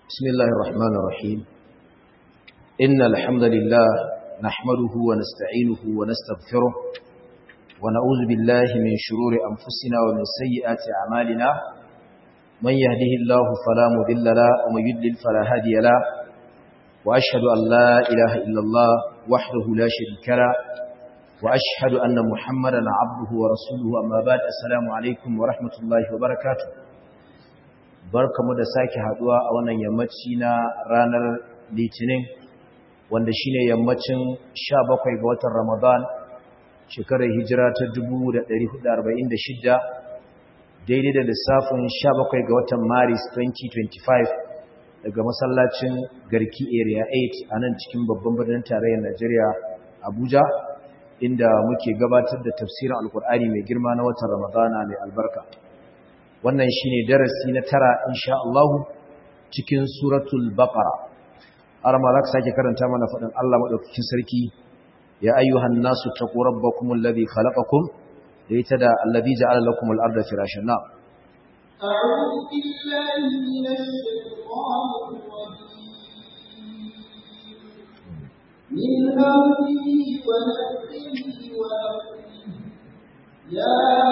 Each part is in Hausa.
بسم الله الرحمن الرحيم إن الحمد لله نحمده ونستعينه ونستغفره ونعوذ بالله من شرور أنفسنا ومن سيئات أعمالنا من يهده الله فلا مضل له ومن يضلل فلا هادي له وأشهد أن لا إله إلا الله وحده لا شريك له وأشهد أن محمدا عبده ورسوله أما بعد السلام عليكم ورحمة الله وبركاته barkamu da sake haduwa a wannan yammaci na ranar Litinin wanda shine yammacin 17 ga watan Ramadan shekarar hijira ta 1446 daidai da lissafin 17 ga watan Maris 2025 daga masallacin Garki Area 8 a nan cikin babban birnin tarayyar Najeriya Abuja inda muke gabatar da tafsirin Alkur'ani mai girma na watan Ramadana mai albarka. Wannan shine darasi na 9 insha Allah cikin suratul Baqara. Arma za ka sake karanta mana fadin Allah madaukakin sarki ya ayyuhan nasu taqu rabbakumul ladhi khalaqakum da ita da alladhi ja'ala lakumul arda firashan. A'udhu billahi minash shaitanir rajim. Min hamdihi wa nafthihi wa nafthihi. Ya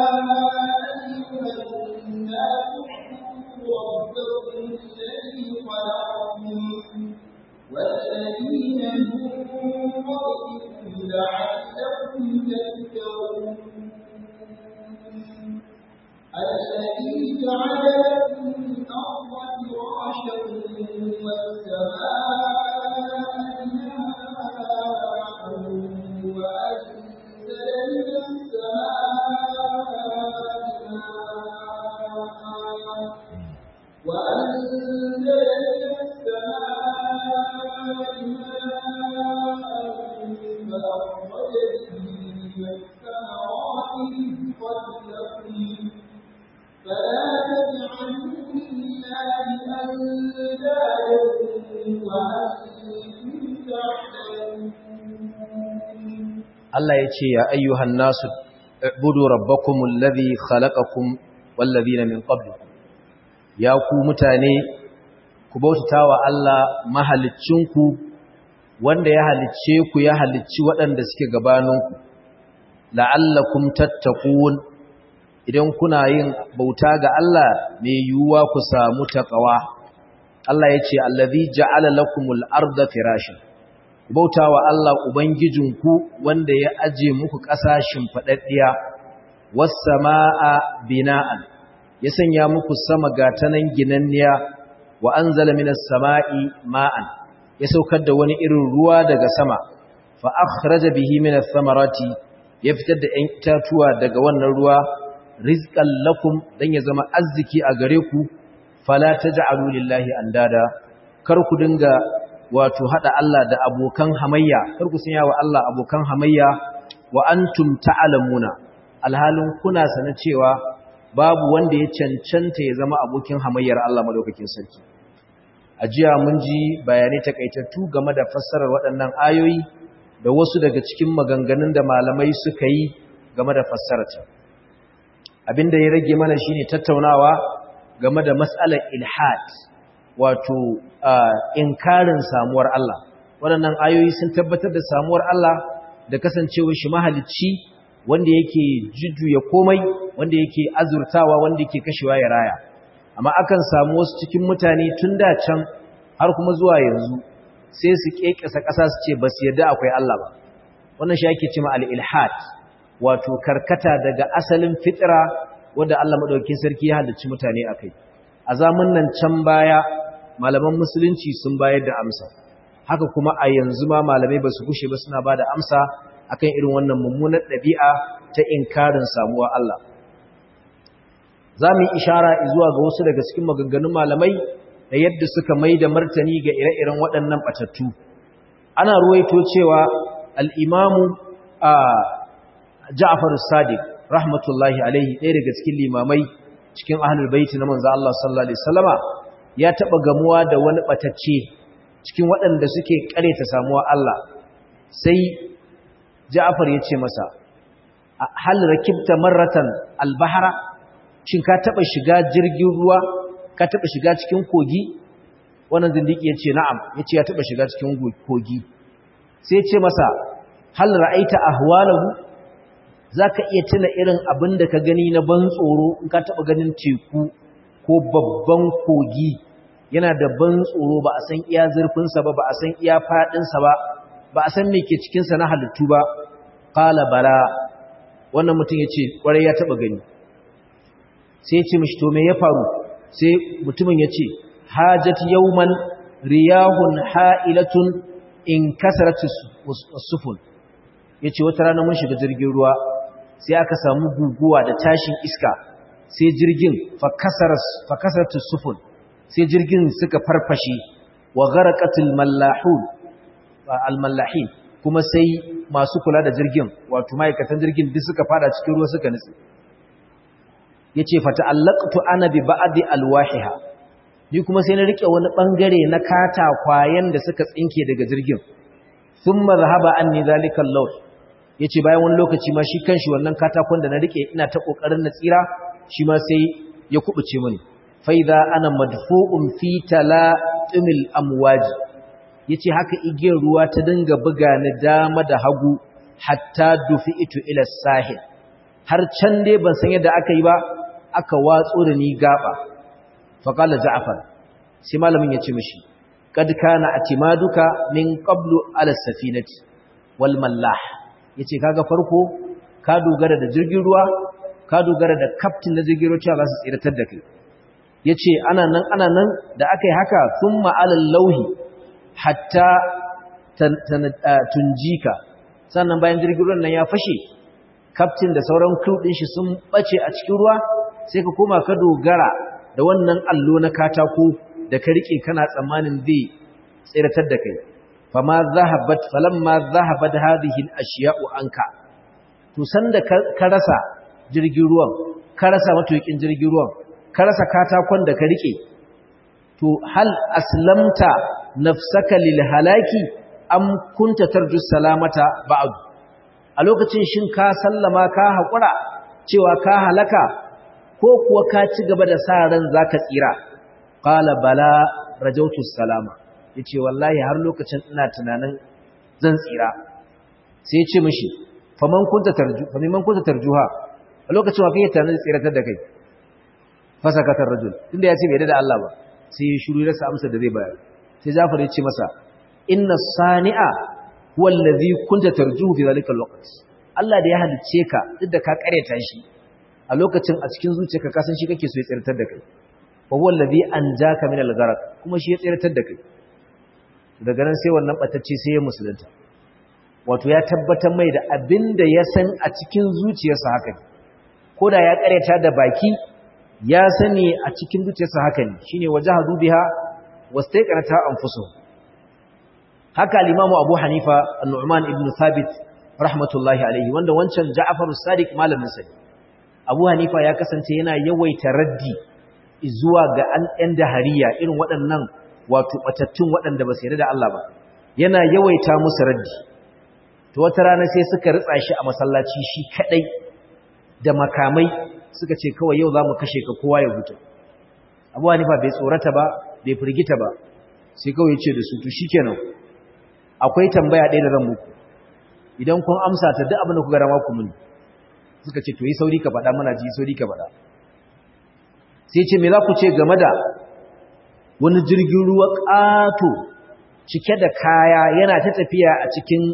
والذين من قبلكم لعلكم تتقون الذي جعل لكم الأرض فراشا والسماء بناء وأنزل من السماء وأنزل من السماء فأخرج به من الثمرات رزقا لكم فلا تجعلوا لله أندادا وأنتم تعلمون. Allah ya ce ya ayyuhan nasu ubudu rabbakumul ladhi khalaqakum wal ladina min qablikum. Ya ku mutane ku bautatawa Allah mahaliccinku wanda ya halicce ku ya halicci waɗanda suke gabaninku la'allakum tattaqun. Idan kuna yin bauta ga Allah mai yiwuwa ku samu taqwa. Allah yace allazi ja'ala lakumul arda firashan. Ku bautawa Allah ubangijinku wanda ya aje muku ƙasashin fadaddiya was samaa bina'an. Ya sanya muku sama gatanan ginanniya wa anzala minas sama'i ma'an. Ya saukar da wani irin ruwa daga sama fa akhraja bihi minas samarati. Ya fitar da ƴan itatuwa daga wannan ruwa rizqan lakum dan ya zama arziki a gare ku fala taj'alu lillahi andada. Kar ku dinga wato hada Allah da abokan hamayya, kar ku sanya wa Allah abokan hamayya wa antum ta'lamuna alhalin kuna sanin cewa babu wanda ya cancanta ya zama abokin hamayyar Allah madaukakin sarki. A jiya mun ji bayanai takaitattu game da fassarar waɗannan ayoyi da wasu daga cikin maganganun da malamai suka yi game da fassararta. Abinda ya rage mana shine tattaunawa game da mas'alar ilhad, wato inkarin samuwar Allah. Waɗannan ayoyi sun tabbatar da samuwar Allah da kasancewar shi mahalicci wanda yake jujjuya komai, wanda yake azurtawa, wanda yake kashewa ya raya. Amma akan samu wasu cikin mutane tun da can har kuma zuwa yanzu sai su kekesa ƙasa su ce ba su yarda akwai Allah ba. Wannan shi ake cewa al-ilhad, wato karkata daga asalin fitra wanda Allah madaukakin sarki ya halicci mutane akai. A zamanin can baya malaman musulunci sun bayar da amsa. Haka kuma a yanzu ma malamai ba su gushe ba suna bada amsa akan irin wannan mummunar ɗabi'a ta inkarin samuwa Allah. Za mu yi ishara zuwa ga wasu daga cikin maganganun malamai da yadda suka mai da martani ga ire-iren waɗannan ɓatattu. Ana ruwaito cewa al'imamu Ja'far Sadiq rahmatullahi alaihi, ɗaya daga cikin limamai cikin ahlul baiti na manzo Allah sallallahu alaihi wasallama, ya taɓa gamuwa da wani ɓatacce cikin waɗanda suke ƙareta samuwa Allah. Sai Ja'far ya ce masa, hal rakibta marratan albahara, shin ka taba shiga jirgin ruwa, ka taba shiga cikin kogi? wannan zindiki yace na'am, yace ya taba shiga cikin kogi. Sai ya ce masa hal ra'aita ahwalahu, zaka iya tuna irin abin da ka gani na ban tsoro in ka taba ganin teku ko babban kogi yana da ban tsoro, ba a san iya zurfin sa ba, ba a san iya fadin sa ba, ba a san me ke cikin sa na halittu ba. Qala bala, wannan mutum yace kwarai ya taba gani. Sai ya ce mishi to me ya faru? Sai mutumin yace hajat yawman riyahun ha'ilatun in kasaratu sufun. Yace wata rana mun shiga jirgin ruwa sai aka samu guguwa da tashin iska, sai jirgin fa kasaratu sufun, sai jirgin suka farfashe, wa gharaqatil mallahin, kuma sai masu kula da jirgin wato ma'aikatan jirgin duk suka fada cikin ruwa suka nutse. Yace fa ta'allaqtu ana bi ba'di alwahiha, ni kuma sai na rike wani bangare na katakwayen da suka tsinke daga jirgin. Thumma zahaba anni zalika al-law, yace bayan wani lokaci ma shi kanshi wannan katakon da na rike ina ta kokarin na tsira, shi ma sai ya kubuce mini. Fa idza ana madfu'un fi talatumil amwaj, yace haka igiyar ruwa ta dinga buga ni dama da hagu hatta dufi'tu ila sahil, har can dai ban san yadda aka yi ba, aka watso da ni gaba. Faƙala Ja'far, sai malamin ya ce mishi, kad kana atimaduka min qablu ala safinati wal mallah, yace kaga farko ka dogara da jirgin ruwa, ka dogara da captain na jirgin ruwa cewa za su tsiratar da kai. Yace ana nan da aka yi haka, thumma ala lauhi hatta tunjika, sannan bayan jirgin ruwan nan ya fashe, captain da sauran crew din shi sun bace a cikin ruwa, sai ka koma ka dogara da wannan allo na katako da ka rike kana tsammanin zai tsiratar da kai. Falamma zahabat hadhihi al-ashya'u anka, to sanda ka rasa jirgin ruwan, ka rasa matukin jirgin ruwan, ka rasa katakon da ka rike, to hal aslamta nafsaka lil halaki am kunta tarju salamata ba'd? A lokacin shin ka sallama ka haƙura cewa ka halaka, ko kuwa ka ci gaba da sa ran zaka tsira? Qala bala rajautu salama, yace wallahi har lokacin ina tunanin zan tsira. Sai ya ce mishi faman kunta tarjuha, a lokacin wa kake tunanin tsiratar da kai? Fasakatar rajul, tunda ya ce bai da Allah ba, sai ya shiru rasa amsa da zai bayar. Sai Jafar ya ce masa inna sani'a huwa allazi kunta tarjuhu fi zalika alwaqt. Allah da ya halice ka duk da ka kareta shi, a lokacin a cikin zuciyarka ka san shi kake so ya tsiratar da kai. Wa huwa allazi anjaka min al-gharq, kuma shi ya tsiratar da kai. Daga nan sai wannan batacce sai ya musulunta. Wato ya tabbatar mai da abinda ya san a cikin zuciyarsa haka ne. Koda ya kareta da baki, ya sani a cikin zuciyarsa haka ne. Shine wajahadu biha wastaqarata anfusuhum. Haka al-Imam Abu Hanifa An-Nu'man ibn Thabit rahmatullahi alaihi, wanda wancan Ja'far as-Sadiq malamin sa. Abu Hanifa ya kasance yana yawaita raddi zuwa ga ɗan dahariya irin waɗannan wato batattun waɗanda ba su yarda da Allah ba. Yana yawaita musu raddi. To wata rana sai suka ritsa shi a masallaci shi kadai da makamai, suka ce kawai yau zamu kashe ka kowa ya huta. Abu Hanifa bai tsorata ba, bai firgita ba. Sai kawai ya ce da su to shikenan. Akwai tambaya ɗaya da zan muku. Idan kun amsa ta duk abin da kuka rama ku muni. Suka ce to yi sauri ka faɗa, mana ji sauri ka faɗa. Sai ce me za ku ce game da wani jirgin ruwa ƙato cike da kaya yana ta tafiya a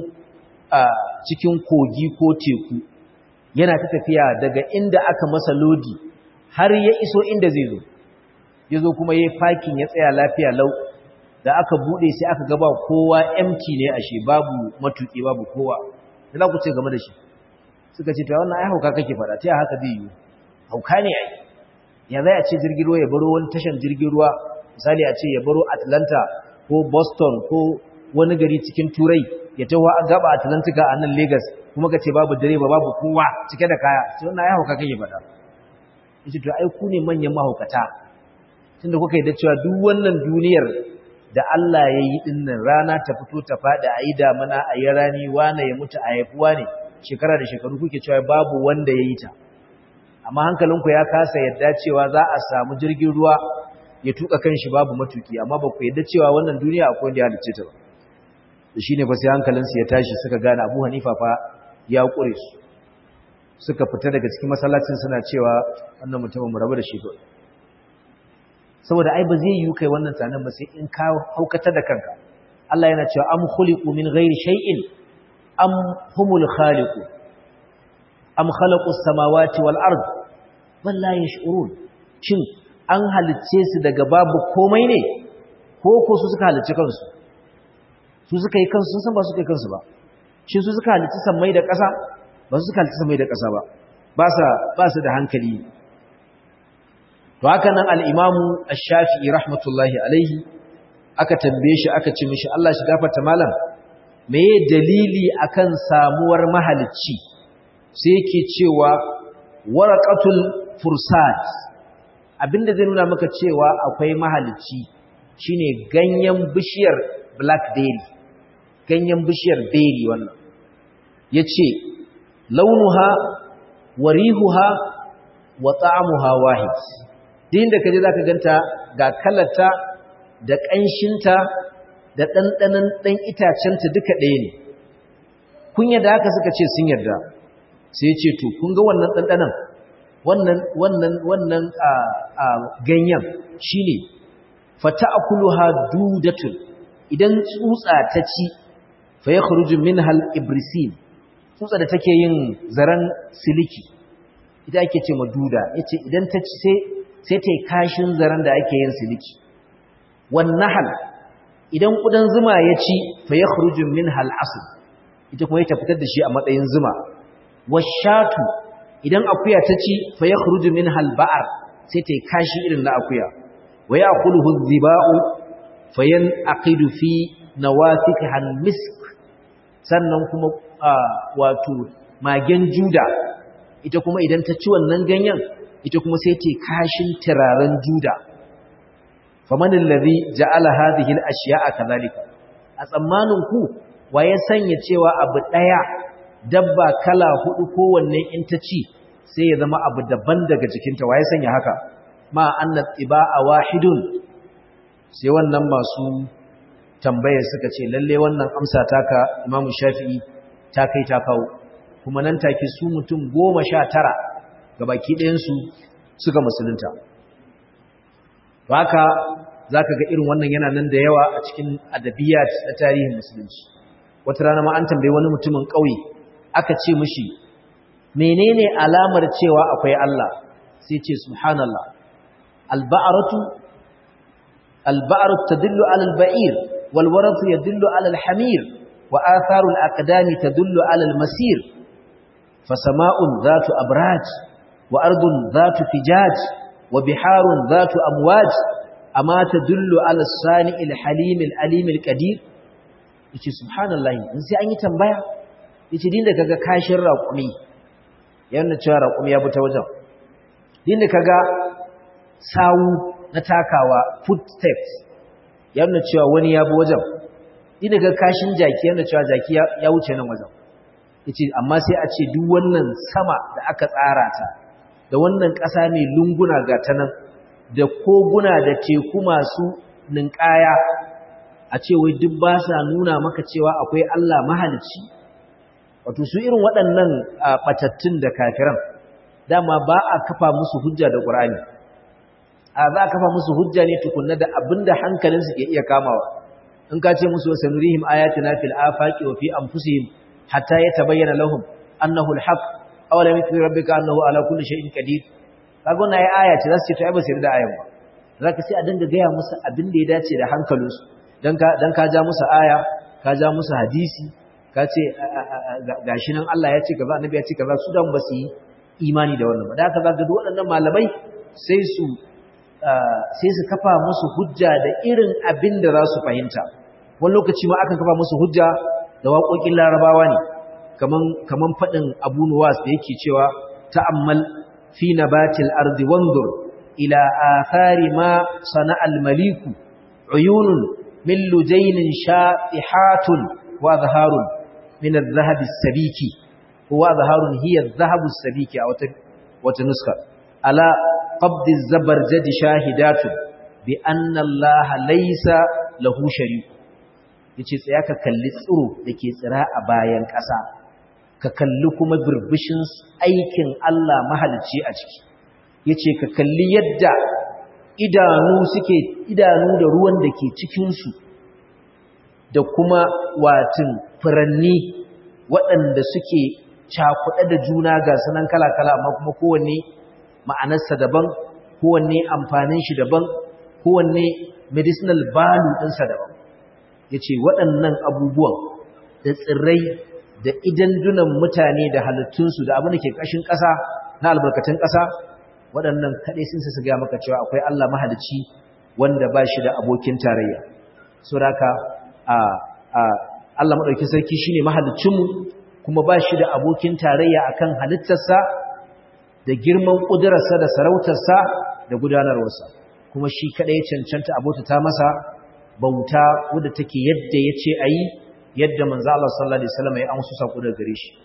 cikin kogi ko teku, yana ta tafiya daga inda aka masa lodi har ya iso inda zai zo. Ya zo kuma ya yi fakin ya tsaya lafiya lau, da aka buɗe sai aka gaba kowa empty ne ashe, babu matuƙi babu kowa. Da za ku ce game da shi? Suka ce ta wannan ai hauka kake faɗa, ta haka zai yi? Hauka ne ai. Ya zai a ce jirgin ruwa ya baro wani tashan jirgin ruwa, misali a ce ya baro Atlanta ko Boston ko wani gari cikin Turai, ya taho a gaba Atlantika a nan Lagos, kuma ka ce babu direba babu kowa cike da kaya. Ce wannan ai hauka kake faɗa. Yace to ai ku ne manyan mahaukata, tunda kuka yi da cewa duk wannan duniyar da Allah ya yi dinnan, rana ta fito ta faɗi, a yi damana a yi rani, wane ya mutu a haifuwa ne, shekara da shekaru kuke cewa babu wanda ya yi ta. Amma hankalinku ya kasa yadda cewa za a samu jirgin ruwa ya tuka kanshi babu matuki amma ba ku yadda cewa wannan duniya akwai wanda ya halicce ta ba shine fa sai hankalinsu ya tashi suka gane Abu Hanifa fa ya kure su suka fita daga cikin masallacin suna cewa wannan mutumin mu rabu da shi kawai saboda ai ba zai yi kai wannan tsanan ba sai in ka haukata da kanka Allah yana cewa am khuliqu min ghairi shay'in am humul khaliqu am khalaqu as-samawati wal ard bal la yash'urun shin an halicce su daga babu komai ne ko su suka halicce kansu su suka yi kansu sun san ba su kai kansu ba shin su suka halicci sammai da ƙasa ba su suka halicci sammai da ƙasa ba su da hankali to haka nan al-imamu ash-shafi'i rahmatullahi alaihi aka tambaye shi aka ce mishi Allah shi gafarta malam meye dalili akan samuwar mahalicci sai yake cewa waraqatul fursat abinda zai nuna maka cewa akwai mahalicci shine ganyen bishiyar blackberry ganyen bishiyar berry wannan yace launuha wa rihuha wa ta'amuha wahid din da kaje zaka ganta ga kalarta da kanshinta da dandanan dan itacenta duka ɗaya ne kun yadda haka suka ce sun yarda sai yace to kun ga wannan dandanan wannan ganyen shine fata'kuluha dudatun idan tsutsa ta ci fa yakhruju minha al-ibrisin tsutsa da take yin zaran siliki ita ake ce maduda yace idan ta ci sai ta yi kashin zaran da ake yin siliki wan nahl idan kudan zuma ya ci fa yakhruju minha al-asl ita kuma ta fitar da shi a matsayin zuma washatu idan akuya ta ci fa yakhruju minha al-ba'r sai ta yi kashi irin na akuya wa ya'kuluhu adh-dhiba'u fayanqidu fi nawafikiha al-misk sannan kuma wato magen juda ita kuma idan ta ci wannan ganyen ita kuma sai ta kashin turaren juda faman allazi ja'ala hadhihi al-ashya'a kadhalika a tsammanin ku waye sanya cewa abu daya dabba kala hudu kowanne in ta ci sai ya zama abu daban daga jikinta waye sanya haka ma anna tibaa wahidun sai wannan masu tambayar suka ce lalle wannan amsa taka Imam Shafi'i ta kai ta kawo kuma nan take su mutum 19 gabaki ɗayan su suka musulunta haka zaka ga irin wannan yana nan da yawa a cikin adabiyat na tarihin musulunci wata rana ma an tambaye wani mutumin ƙauye aka ce mishi menene alamar cewa akwai Allah sai ce subhanallah البعر تدل على البعير والورث يدل على الحمير وآثار الأقدام تدل على المسير فسماء ذات أبراج وأرض ذات فجاج وبحار ذات أمواج أما تدل على الصانع الحليم الأليم القدير yace subhanallahi in sai an yi tambaya yace din da kaga kashin raƙumi yana cewa raƙumi ya bi ta wajen din da kaga sawu na takawa footsteps yana cewa wani ya bi wajen din da kaga kashin jaki yana cewa jaki ya wuce nan wajen yace amma sai a ce duk wannan sama da aka tsara ta da wannan ƙasa mai lunguna ga ta nan da koguna da teku masu ninkaya a ce wai duk ba sa nuna maka cewa akwai Allah mahalicci wato su irin waɗannan batattun da kafiran dama ba a kafa musu hujja da Qur'ani za a kafa musu hujja ne tukunna da abinda hankalinsu ke iya kamawa in ka ce musu sanurihim ayatina fil afaqi wa fi anfusihim hatta yatabayyana lahum annahu alhaq aw lam yakun rabbika annahu ala kulli shay'in qadir kaga wannan aya ce zasu ce to ai ba su yarda ayan ba zaka sai a dinga gaya musu abin da ya dace da hankalinsu dan ka ja musu aya ka ja musu hadisi ka ce gashi nan Allah ya ce kaza annabi ya ce kaza su dan ba su yi imani da wannan ba da haka zaka ga waɗannan malamai sai su kafa musu hujja da irin abin da za su fahimta wani lokaci ma akan kafa musu hujja da waƙoƙin larabawa ne kaman faɗin Abu Nuwas da yake cewa ta'ammal fi nabatil ardi wanzur ila athari ma sana'a al-maliku uyunun min lujainin sha'ihatun wa zaharun min adh-dhahabi as-sabiki huwa zaharun hiya adh-dhahabu as-sabiki a wata nuska ala qabdi az-zabarjad shahidatun bi anna Allah laysa lahu sharik yace tsaya ka kalli tsiro dake tsira a bayan ƙasa ka kalli kuma birbishin aikin Allah mahalicci a ciki yace ka kalli yadda idanu da ruwan da ke cikin su da kuma watin furanni waɗanda suke cakuɗe da juna ga sunan kala-kala amma kuma kowanne ma'anarsa daban kowanne amfanin shi daban kowanne medicinal value ɗinsa daban ya ce waɗannan abubuwan da tsirrai da idandunan mutane da halittunsu da abin da ke ƙashin ƙasa na albarkatun ƙasa waɗannan kaɗai sun su gaya maka cewa akwai Allah mahalicci wanda ba shi da abokin tarayya saboda haka Allah maɗauki sarki shine mahaliccinmu kuma ba shi da abokin tarayya akan halittarsa da girman ƙudurarsa da sarautarsa da gudanarwarsa kuma shi kaɗai ya cancanta abota ta masa bauta wadda take yadda ya ce a yi yadda manzo Allah sallallahu alaihi wasallam ya amsa sako daga gare shi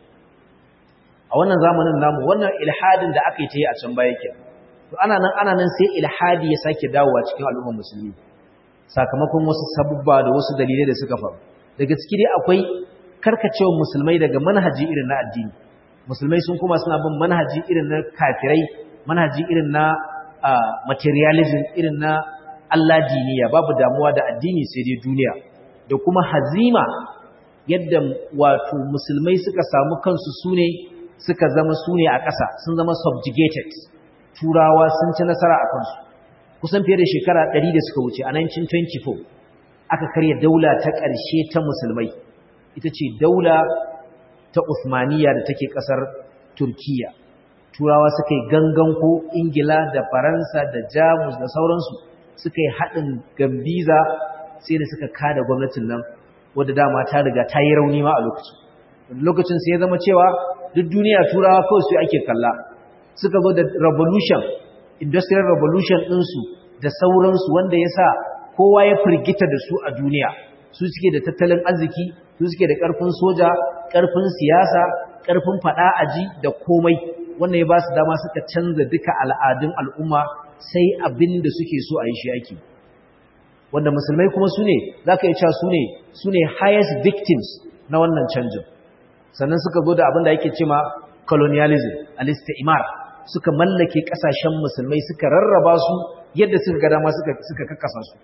a wannan zamanin namu wannan ilhadin da aka yi ta yi a can baya ke to ana nan sai ilhadi ya sake dawowa cikin al'ummar musulmi sakamakon wasu sabubba da wasu dalilai da suka faru daga ciki dai akwai karkacewar musulmai daga manhaji irin na addini musulmai sun kuma suna bin manhaji irin na kafirai manhaji irin na materialism irin na Allah diniya babu damuwa da addini sai dai duniya da kuma hazima yadda wato musulmai suka samu kansu sune suka zama sune a ƙasa sun zama subjugated turawa sun ci nasara a kansu kusan fiye da shekara 100 da suka wuce a 1924 aka karya daula ta ƙarshe ta musulmai ita ce daula ta Uthmaniyya da take ƙasar Turkiya turawa suka yi gangan ko Ingila da Faransa da Jamus da sauransu suka yi haɗin gambiza sai da suka kada gwamnatin nan wadda dama ta riga ta yi rauni ma a lokacin sai ya zama cewa duk duniya turawa kawai su ake kalla suka zo da revolution industrial revolution ɗinsu da sauransu wanda ya sa kowa ya firgita da su a duniya su suke da tattalin arziki su suke da ƙarfin soja ƙarfin siyasa ƙarfin faɗa aji da komai wannan ya ba su dama suka canza duka al'adun al'umma sai abin da suke so a yi shi ake wanda musulmai kuma su ne za ka yi cewa su ne highest victims na wannan canjin sannan suka zo da abin da yake ce ma colonialism al-istimar suka mallake ƙasashen musulmai suka rarraba su yadda suka ga dama suka kakkasa su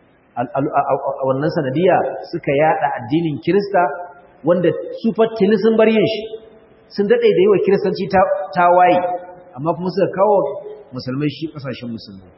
a wannan sanadiya suka yada addinin Kirista wanda su fattini sun bar yin shi sun dade da yawa kiristanci ta waye amma kuma suka kawo musulmai shi kasashen musulmai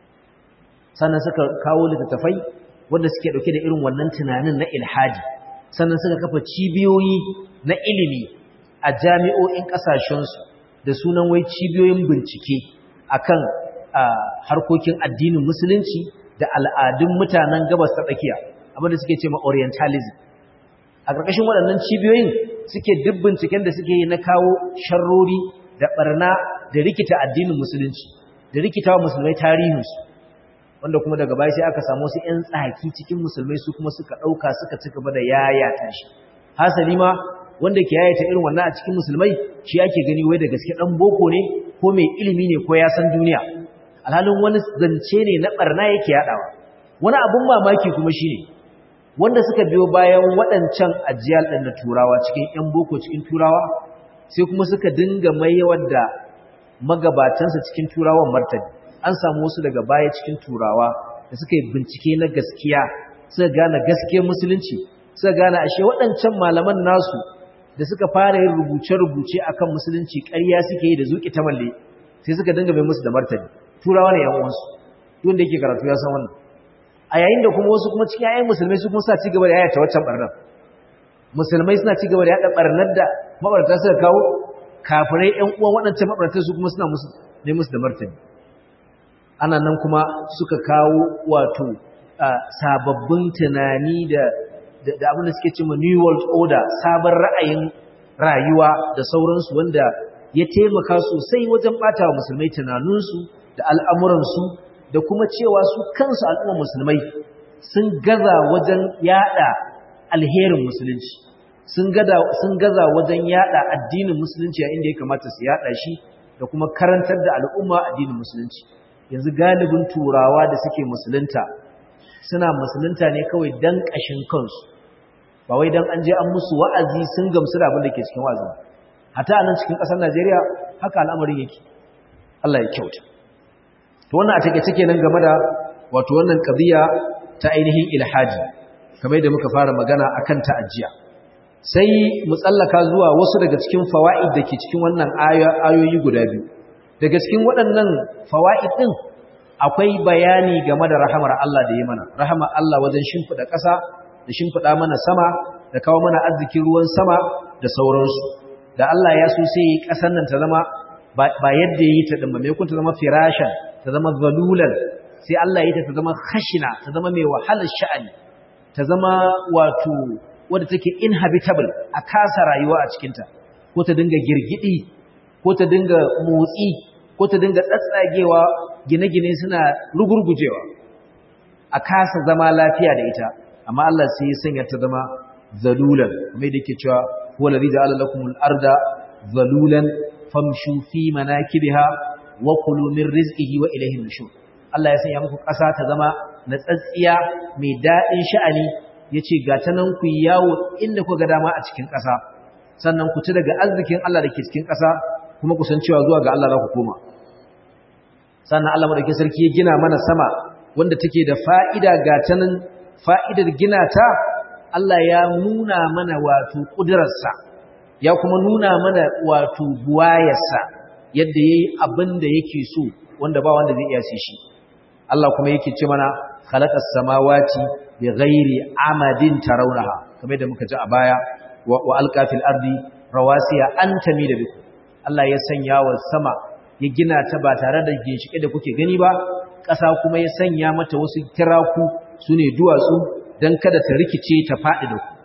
sannan suka kawo littattafai wanda suke dauke da irin wannan tunanin na ilhadi sannan suka kafa cibiyoyi na ilimi a jami'o'in kasashen su da sunan wai cibiyoyin bincike akan harkokin addinin musulunci da al'adun mutanen gabas ta tsakiya abinda suke ce ma orientalism a ƙarƙashin waɗannan cibiyoyin suke duk binciken da suke yi na kawo sharrori da ɓarna da rikita addinin musulunci da rikita wa musulmai tarihinsu wanda kuma daga baya sai aka samu wasu 'yan tsaki cikin musulmai su kuma suka ɗauka suka ci gaba da yayata shi hasali ma wanda ke yayata irin wannan a cikin musulmai shi ake gani wai da gaske ɗan boko ne ko mai ilimi ne ko ya san duniya alhalin wani zance ne na barna yake yadawa wani abun mamaki kuma shine wanda suka biyo bayan waɗancan ajiyal ɗin na turawa cikin ƴan boko cikin turawa sai kuma suka dinga mayawar da magabatansa cikin turawan martani an samu wasu daga baya cikin turawa da suka yi bincike na gaskiya suka gane gaskiyar musulunci suka gane ashe waɗancan malaman nasu da suka fara yin rubuce-rubuce akan musulunci ƙarya suke yi da zuƙi ta malle sai suka dinga mai musu da martani turawa ne yan uwansu duk da yake karatu ya san wannan a yayin da kuma wasu kuma cikin ayyan musulmai su kuma suna ci gaba da yayata waccan barnar musulmai suna ci gaba da yada barnar da mabarata suka kawo kafirai yan uwan waɗancan mabarata su kuma suna musu ne musu da martani ana nan kuma suka kawo wato sababbin tunani da abin da suke cewa new world order sabon ra'ayin rayuwa da sauransu wanda ya taimaka sosai wajen ɓata wa musulmai tunaninsu da al'amuransu da kuma cewa su kansu al'ummar musulmai sun gaza wajen yada alherin musulunci sun gaza wajen yada addinin musulunci a inda ya kamata su yada shi da kuma karantar da al'umma addinin musulunci yanzu galibin turawa da suke musulunta suna musulunta ne kawai dan kashin kansu ba wai dan an je an musu wa'azi sun gamsu da abin da ke cikin wa'azi hatta a nan cikin ƙasar Najeriya haka al'amarin yake Allah ya kyauta to wannan a take kenan game da wato wannan qadiya ta ainihin ilhaji kamar yadda muka fara magana akan ta'ajjiya sai mu tsallaka zuwa wasu daga cikin fawaid da ke cikin wannan ayoyi guda biyu daga cikin waɗannan fawaid din akwai bayani game da rahamar Allah da ya mana rahamar Allah wajen shimfida ƙasa da shimfida mana sama da kawo mana arzikin ruwan sama da sauransu da Allah ya so sai ƙasar nan ta zama ba yadda yi ta din ba mai kun ta zama firashan ta zama zalulan sai Allah ya ta zama khashina ta zama mai wahalar sha'ani ta zama wato wadda take inhabitable a kasa rayuwa a cikinta ko ta dinga girgidi ko ta dinga motsi ko ta dinga tsatsagewa gine-gine suna rugurgujewa a kasa zama lafiya da ita amma Allah sai ya sanya ta zama zalulan kuma da yake cewa huwa alladhi ja'ala lakumul arda zalulan famshu fi manakibiha wa kulu min rizqihi wa ilayhi nushur Allah ya sanya muku ƙasa ta zama natsatsiya mai daɗin sha'ani yace ga ta nan ku yawo inda ku ga dama a cikin ƙasa sannan ku ci daga arzikin Allah da ke cikin ƙasa kuma ku san cewa zuwa ga Allah za ku koma sannan Allah madaukakin sarki ya gina mana sama wanda take da fa'ida ga ta nan fa'idar gina ta Allah ya nuna mana wato ƙudurarsa ya kuma nuna mana wato buwayarsa yadda yayi abin da yake so wanda ba wanda zai iya shi Allah kuma yake ce mana khalaqas samawati bighairi amadin tarawnaha kamar da muka ji a baya wa alqa fil ardi rawasiya an tamida bikum Allah ya sanya wa sama ya gina ta ba tare da ginshike da kuke gani ba ƙasa kuma ya sanya mata wasu kiraku sune duwatsu dan kada ta rikice ta fadi da ku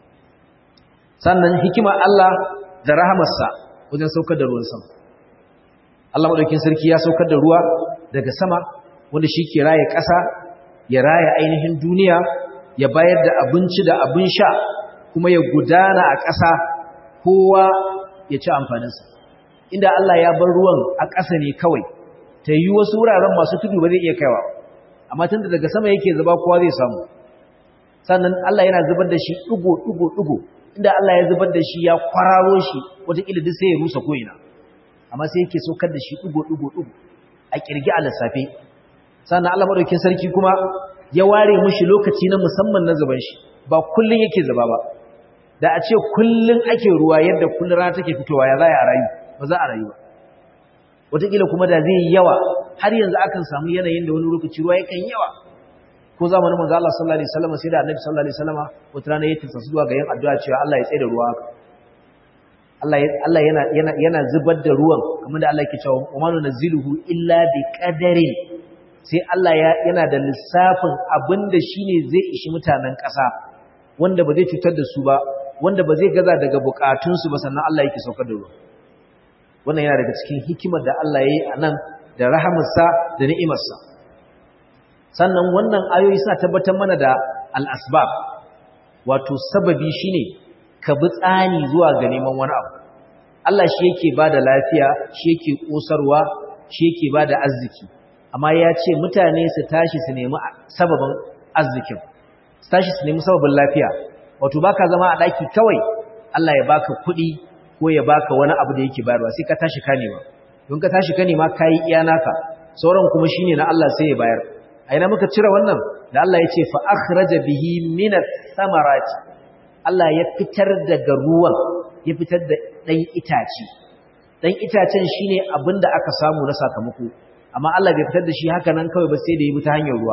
sannan hikima Allah da rahamarsa wajen saukar da ruwan sama Allah madaukakin sarki ya saukar da ruwa daga sama wanda shi ke raye ƙasa ya raye ainihin duniya ya bayar da abinci da abin sha kuma ya gudana a ƙasa kowa ya ci amfaninsa inda Allah ya bar ruwan a ƙasa ne kawai ta yi wasu wuraren masu tudu ba zai iya kaiwa amma tunda daga sama yake zuba kowa zai samu sannan Allah yana zubar da shi ɗigo inda Allah ya zubar da shi ya kwararo shi wataƙila duk sai ya rusa ko'ina amma sai yake saukar da shi ɗigo a ƙirgi a lissafe sannan Allah maɗaukin sarki kuma ya ware mushi lokaci na musamman na zuban shi ba kullum yake zuba ba da a ce kullum ake ruwa yadda kullum rana take fitowa ya za a rayu ba za a rayu ba wataƙila kuma da zai yi yawa har yanzu akan samu yanayin da wani lokaci ruwa yakan yawa ko zamanin manzo Allah sallallahu alaihi wasallam sai da Annabi sallallahu alaihi wasallam wata rana ya tafasa zuwa ga yin addu'a cewa Allah ya tsaye da ruwa Allah yana zubar da ruwan kamar da Allah yake cewa wa man naziluhu illa bi qadarin sai Allah yana da lissafin abinda shine zai ishi mutanen ƙasa wanda ba zai cutar da su ba wanda ba zai gaza daga bukatun su ba sannan Allah yake saukar da ruwa wannan yana daga cikin hikimar da Allah yayi anan da rahamarsa da ni'imarsa sannan wannan ayoyi suna tabbatar mana da al-asbab wato sababi shine ka bi tsani zuwa ga neman wani abu Allah shi yake bada lafiya shi yake kosarwa shi yake bada arziki amma ya ce mutane su tashi su nemi sababin arzikin su tashi su nemi sababin lafiya wato baka zama a daki kawai Allah ya baka kuɗi ko ya baka wani abu da yake bayarwa sai ka tashi ka nema don ka tashi ka nema kai iya naka sauran kuma shine na Allah sai ya bayar a ina muka cire wannan da Allah ya ce fa akhraja bihi minas samarati Allah ya fitar daga ruwan ya fitar da dan itace dan itacen shine abinda aka samu na sakamako amma Allah bai fitar da shi haka nan kawai ba sai da ya bi ta hanyar ruwa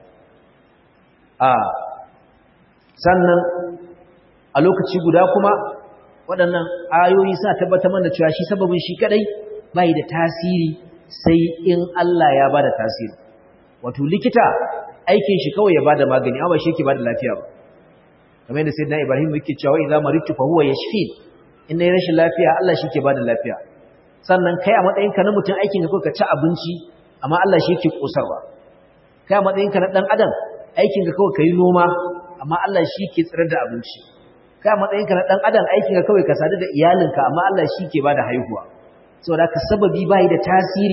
sannan a lokaci guda kuma waɗannan ayoyi suna tabbatar mana cewa shi sababin shi kadai bai da tasiri sai in Allah ya bada tasiri wato likita aikin shi kawai ya bada magani amma shi yake bada lafiya ba kamar yadda sayyidina Ibrahim yake cewa idza maritu fa huwa yashfi in nayi rashin lafiya Allah shi yake bada lafiya sannan kai a matsayinka na mutum aikin ka kawai ka ci abinci amma Allah shi yake kosarwa kai a matsayinka na dan adam aikin ka kawai kai noma amma Allah shi yake tsirar da abinci kai a matsayinka na dan adam aikin ka kawai ka sadu da iyalinka amma Allah shi yake bada haihuwa saboda ka sababi bai da tasiri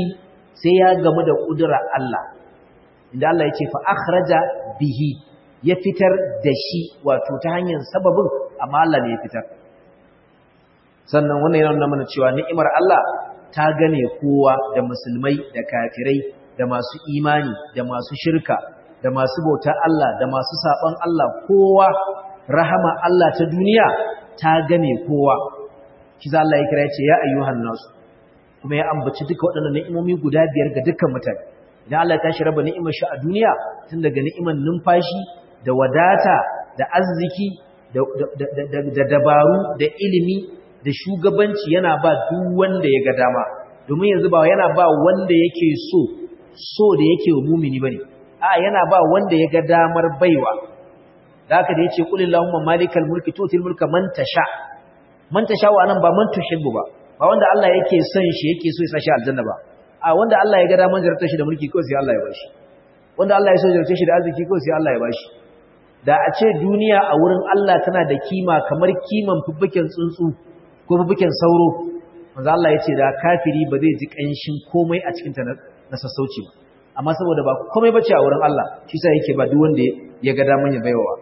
sai ya gamu da kudura Allah inda Allah ya ce fa akhraja bihi ya fitar da shi wato ta hanyar sababin amma Allah ne ya fitar sannan wannan yana nuna mana cewa ni'imar Allah ta gane kowa da musulmai da kafirai da masu imani da masu shirka da masu bauta Allah da masu saban Allah kowa rahama Allah ta duniya ta gane kowa kiza Allah ya kira ce ya ayyuhan nasu kuma ya ambaci duka waɗannan ni'imomi guda biyar ga dukkan mutane idan Allah ya tashi raba ni'imar shi a duniya tun daga ni'imar numfashi da wadata da arziki da dabaru da ilimi da shugabanci yana ba duk wanda ya ga dama domin yanzu ba yana ba wanda yake so da yake wa mumini bane a yana ba wanda ya ga damar baiwa da haka da yace qul illahumma malikal mulki tu'til mulka man tasha wa anan ba man tuhibbu ba wanda Allah yake son shi yake so ya sashi aljanna ba a wanda Allah ya ga damar jartar shi da mulki ko sai Allah ya bashi wanda Allah ya so jartar shi da arziki ko sai Allah ya bashi da a ce duniya a wurin Allah tana da kima kamar kiman fuffuken tsuntsu ko fuffuken sauro manzo Allah ya ce da kafiri ba zai ji kanshin komai a cikin ta na sassauci ba amma saboda ba komai bace a wurin Allah shi sa yake ba duk wanda ya ga daman ya baiwa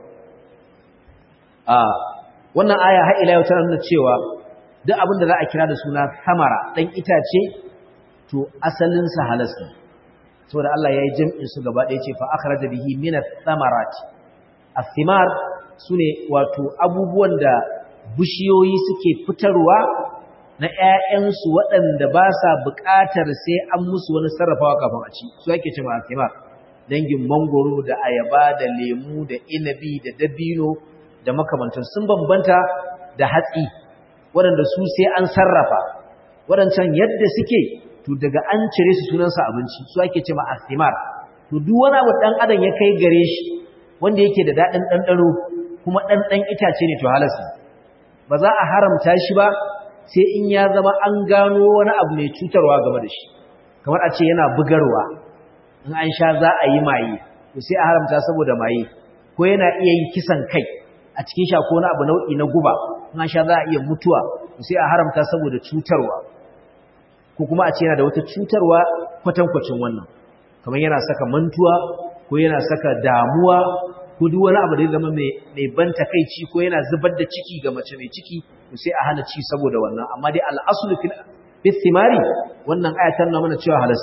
wannan aya har ila yau tana nuna cewa duk abin da za a kira da suna samara dan itace to asalin sa halas ne saboda Allah ya yi jam'in su gaba ɗaya ce fa akhraja bihi minat samarati as-thimar sune wato abubuwan da bishiyoyi suke fitarwa na ƴaƴansu waɗanda ba sa buƙatar sai an musu wani sarrafawa kafin a ci su ake cewa as-thimar dangin mangoro da ayaba da lemu da inabi da dabino da makamantan sun bambanta da hatsi waɗanda su sai an sarrafa waɗancan yadda suke to daga an cire su sunansa abinci su ake cewa as-thimar to duk wani abu dan adam ya kai gare shi wanda yake da dadin dandano kuma dan itace ne to halasa ba za a haramta shi ba sai in ya zama an gano wani abu mai cutarwa game da shi kamar a ce yana bugarwa in an sha za a yi maye to sai a haramta saboda maye ko yana iya yin kisan kai a cikin sha ko wani abu nau'i na guba in an sha za a iya mutuwa to sai a haramta saboda cutarwa ko kuma a ce yana da wata cutarwa kwatankwacin wannan kamar yana saka mantuwa ko yana saka damuwa ko duk wani abu da zai zama mai ban takeici ko yana zubar da ciki ga mace mai ciki to sai a hana ci saboda wannan amma dai al-aslu fil thimari wannan aya ta nuna mana cewa halas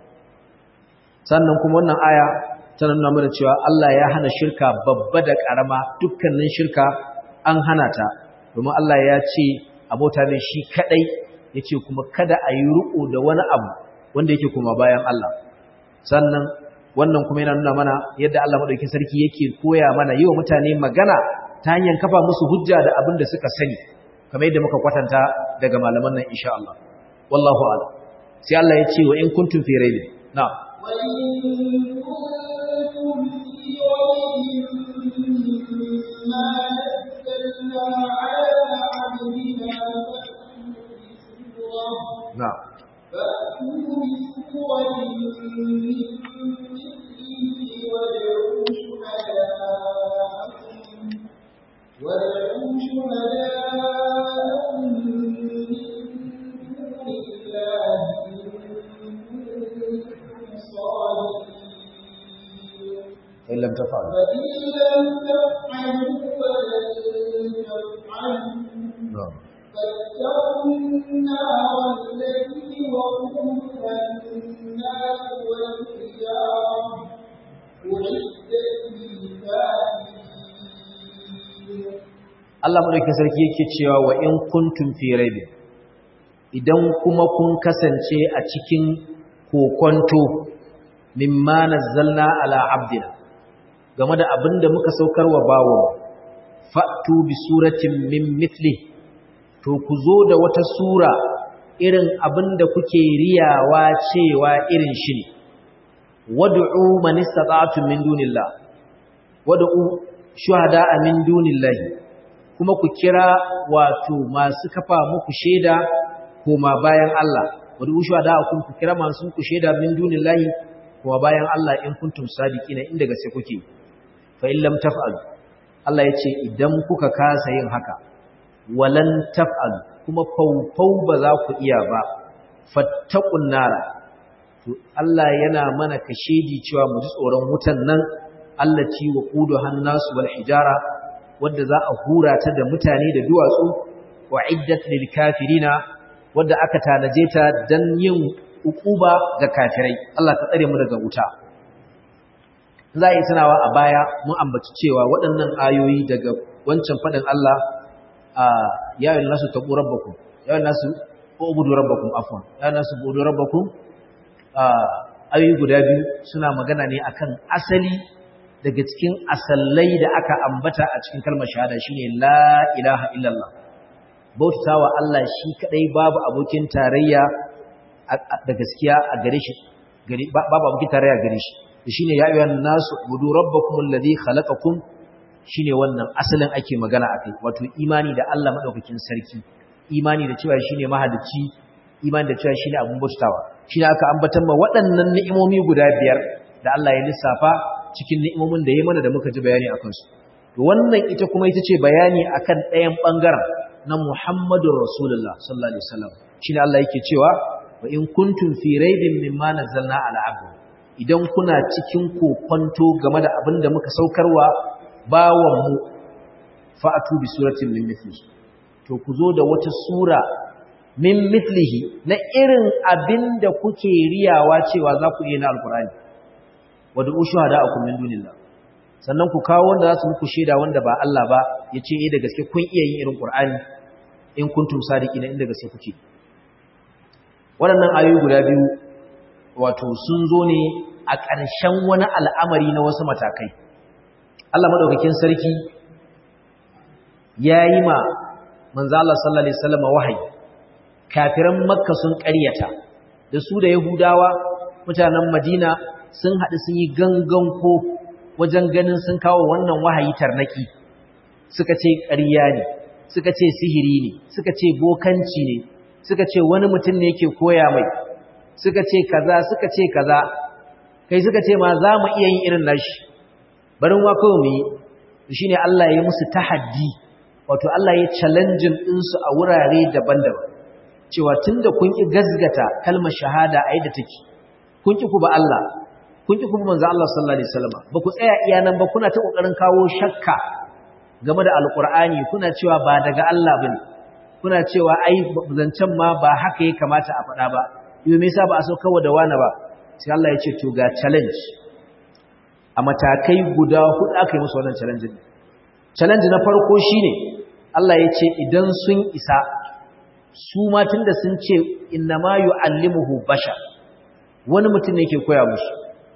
sannan kuma wannan aya ta nuna mana cewa Allah ya hana shirka babba da karama dukkanin shirka an hana ta domin Allah ya ce abota ne shi kadai yace kuma kada a yi ruko da wani abu wanda yake kuma bayan Allah sannan wannan kuma yana nuna mana yadda Allah madaukakin sarki yake koya mana yi wa mutane magana ta hanyar kafa musu hujja da abin da suka sani kamar yadda muka kwatanta daga malaman nan insha Allah wallahu a'lam sai Allah ya ce wa in kuntum fi raibin na'am wa in kuntum fi raibin mimma nazzalna ala abdina na'am فأتوا بسورة من مثله وادعوا شهداءكم من دون الله إن كنتم صادقين فإن لم تفعلوا فإن لم تفعلوا ولن تفعلوا نعم فاتقوا النار التي وقودها الناس والحجارة أعدت للكافرين Allah madaukakin sarki yake cewa wa in kuntum fi raibin idan kuma kun kasance a cikin kokonto mimma nazzalna ala abdina game da abinda muka saukar wa bawo fa'tu bi suratin min mithli to ku zo da wata sura irin abinda kuke riyawa cewa irin shi ne wad'u man istata'tum min dunillah wad'u shuhada'a min dunillahi kuma ku kira wato masu kafa muku sheda kuma bayan Allah wad'u shuhada'akum ku kira masu muku sheda min dunillahi kuma bayan Allah in kuntum sadiqina inda gaske kuke fa in lam taf'alu Allah yace idan kuka kasa yin haka walan taf'alu kuma faufau ba za ku iya ba fattaqun nara to Allah yana mana kashedi cewa mu ji tsoron wutan nan allati waquduha an-nas wal hijara wanda za a hura ta da mutane da duwatsu wa iddat lil kafirina wanda aka tanaje ta dan yin ukuba ga kafirai Allah ka tsare mu daga wuta. Za a yi tunawa a baya mun ambaci cewa waɗannan ayoyi daga wancan faɗin Allah ya yi nasu taɓo rabbakum ya yi nasu ubudu rabbakum afwan ya yi nasu ubudu rabbakum ayoyi guda biyu suna magana ne akan asali daga cikin asallai da aka ambata a cikin kalmar shahada shine la ilaha illallah bautawa Allah shi kadai babu abokin tarayya da gaskiya a gare shi babu abokin tarayya gare shi shine ya ayyuhan nasu ubudu rabbakum alladhi khalaqakum shine wannan asalin ake magana akai wato imani da Allah madaukakin sarki imani da cewa shine mahalicci imani da cewa shine abun bautawa shine aka ambatan ma waɗannan ni'imomi guda biyar da Allah ya lissafa cikin ni'imomin da yayi mana da muka ji bayani akan su to wannan ita kuma ita ce bayani akan ɗayan bangaren na Muhammadur Rasulullah sallallahu alaihi wasallam shine Allah yake cewa wa in kuntum fi raibin mimma nazzalna ala abdi idan kuna cikin kokonto game da abin da muka saukarwa bawanmu fa'atu bi suratin min mithlihi to ku zo da wata sura min mithlihi na irin abin da kuke riyawa cewa za ku iya na alkurani wadda ushuhada akum min dunillah sannan ku kawo wanda za su muku shaida wanda ba Allah ba yace da gaske kun iya yin irin qur'ani in kuntum sadiqina inda gaske kuke waɗannan ayoyi guda biyu wato sun zo ne a ƙarshen wani al'amari na wasu matakai Allah madaukakin sarki yayi ma manzo Allah sallallahu alaihi wasallam wahayi kafiran makka sun ƙaryata da su da yahudawa mutanen madina sun haɗu sun yi gangan ko wajen ganin sun kawo wannan wahayi tarnaki suka ce ƙarya ne suka ce sihiri ne suka ce bokanci ne suka ce wani mutum ne yake koya mai suka ce kaza suka ce kaza kai suka ce ma za mu iya yin irin nashi barin wa kawai mu yi shine Allah ya musu tahaddi wato Allah ya challenging ɗinsu a wurare daban-daban cewa tunda kun ki gazgata kalmar shahada a yadda take kun ki ku ba Allah kun ki ku manzo Allah sallallahu alaihi wasallam ba ku tsaya iya nan ba kuna ta kokarin kawo shakka game da alqur'ani kuna cewa ba daga Allah bane kuna cewa ai zancen ma ba haka ya kamata a faɗa ba yau me yasa ba a sauka da wani ba sai Allah ya ce to ga challenge a matakai guda hudu aka yi musu wannan challenge na farko shine Allah ya ce idan sun isa su ma tunda sun ce innama yu'allimuhu bashar wani mutum ne yake koya musu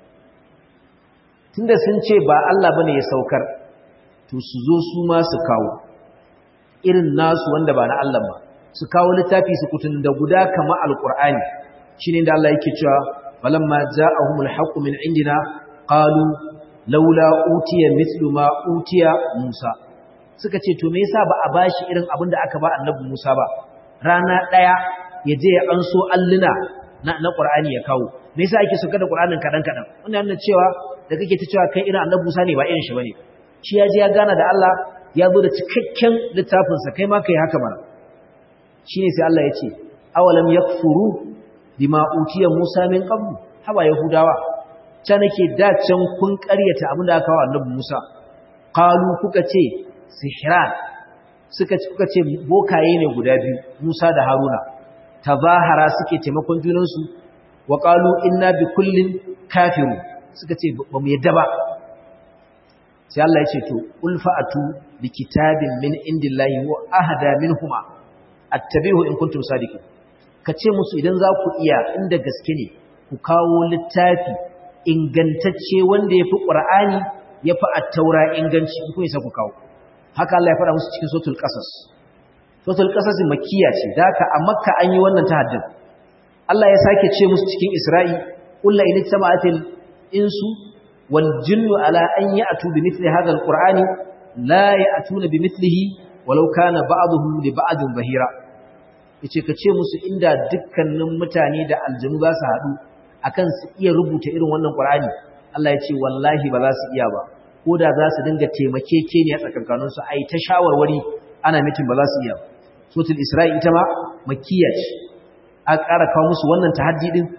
tunda sun ce ba Allah bane ya saukar to su zo su ma su kawo irin nasu wanda ba na Allah ba su kawo littafi su kutun da guda kamar alqur'ani shine da Allah yake cewa falamma ja'ahumul haqqu min indina qalu laula utiya mithlu ma utiya Musa suka ce to me yasa ba a bashi irin abin da aka ba annabi Musa ba rana daya yaje ya anso alluna na Qur'ani ya kawo me yasa ake soka da Qur'anin kadan wannan yana cewa da kake ta cewa kai irin annabi Musa ne ba irin shi bane shi ya je ya gana da Allah ya zo da cikakken littafin sa kai ma kai haka ba shine sai Allah ya ce awalam yakfuru bima utiya Musa min qablu haba yahudawa can nake da can kun ƙaryata abin da aka kawo annabi Musa qalu kuka ce sihran kuka ce bokaye ne guda biyu Musa da Haruna tabahara suke taimakon junansu wa qalu inna bi kullin kafirun suka ce ba mu yadda ba sai Allah ya ce to ulfa'atu bi kitabin min indillahi wa ahda minhuma attabi'u in kuntum sadiqin kace musu idan za ku iya inda gaske ne ku kawo littafi ingantacce wanda yafi Qur'ani yafi at-taura inganci ku isa ku kawo haka Allah ya faɗa musu cikin suratul qasas suratul qasas makkiya ce da haka a makka an yi wannan tahaddin Allah ya sake ce musu cikin Isra'i qul in tama'atil insu wal jinnu ala an ya'tu bi mithli hadha al-qur'ani la ya'tuna bi mithlihi walau kana ba'dhum li ba'dhin zahira yace kace musu inda dukkanin mutane da aljanu za su haɗu akan su iya rubuta irin wannan qur'ani Allah ya ce wallahi ba za su iya ba ko da za su dinga taimakekeniya tsakankanin su ai ta shawarwari ana mitin ba za su iya suratul isra'i ita ma makkiya ce a ƙara kawo musu wannan tahaddi din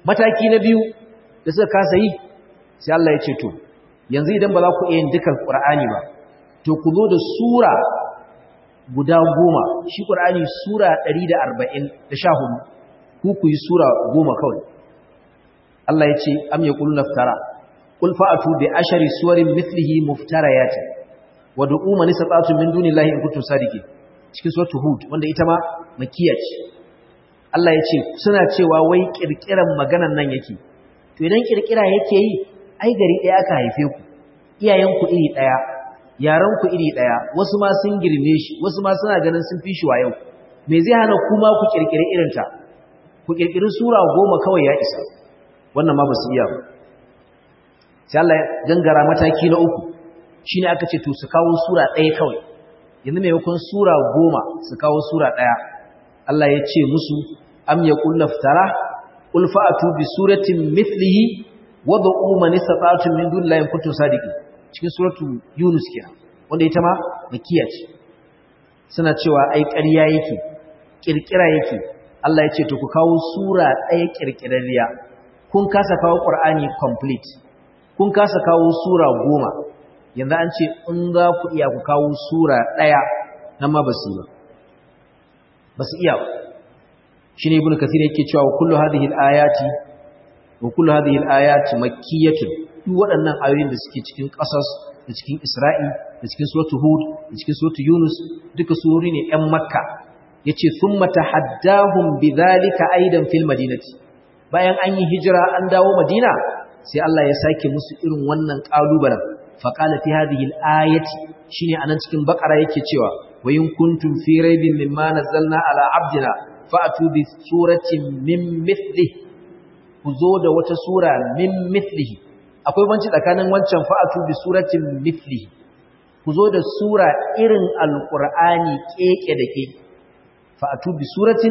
mataki na biyu da suka kasa yi sai Allah ya ce to yanzu idan ba za ku iya yin dukan Qur'ani ba to ku zo da sura guda 10 shi Qur'ani sura 144 ku yi sura 10 kawai Allah ya ce am yaquluna iftara qul fa'atu bi ashari suwarin mithlihi muftariyatin wad'u man istata'tum min dunillahi in kuntum sadiqin cikin suratul hud wanda ita ma makkiya ce Allah ya ce suna cewa wai kirkiran maganan nan yake to idan kirkira yake yi ai gari daya aka haife ku iyayen ku iri daya yaran ku iri daya wasu ma sun girme shi wasu ma suna ganin sun fi shi wayo me zai hana ku ma ku kirkire irin ta ku kirkiri sura 10 kawai ya isa wannan ma ba su iya ba sai Allah ya gangara mataki na uku shine aka ce to su kawo sura ɗaya kawai yanzu maimakon sura 10 su kawo sura ɗaya Allah ya ce musu am yaqul naftara qul fa'atu bi suratin mithlihi wad'u man istata'tum min dunillahi in kuntum sadiqin cikin suratu Yunus kenan wanda ita ma makkiya ce suna cewa ai ƙarya yake kirkira yake Allah ya ce to ku kawo sura ɗaya kirkirarriya kun kasa kawo Qur'ani complete kun kasa kawo sura 10 yanzu an ce in za ku iya ku kawo sura ɗaya nan ma basu iya shine ibnu kathir yake cewa kullu hadhihi al-ayati makkiyatun duk waɗannan ayoyin da suke cikin qasas da cikin isra'i da cikin suratul hud da cikin suratul yunus duka surori ne ɗan makka yace thumma tahaddahum bidhalika aidan fil madinati bayan an yi hijira an dawo madina sai Allah ya sake musu irin wannan kalubalen faqala fi hadhihi al-ayati shine anan cikin bakara yake cewa wa in kuntum fi raibin mimma nazzalna ala abdina fa'tu bi suratin min mithlihi ku zo da wata sura min mithlihi akwai banci tsakanin wancan fa'tu bi suratin mithlihi ku zo da sura irin alqur'ani keke da keke fa'tu bi suratin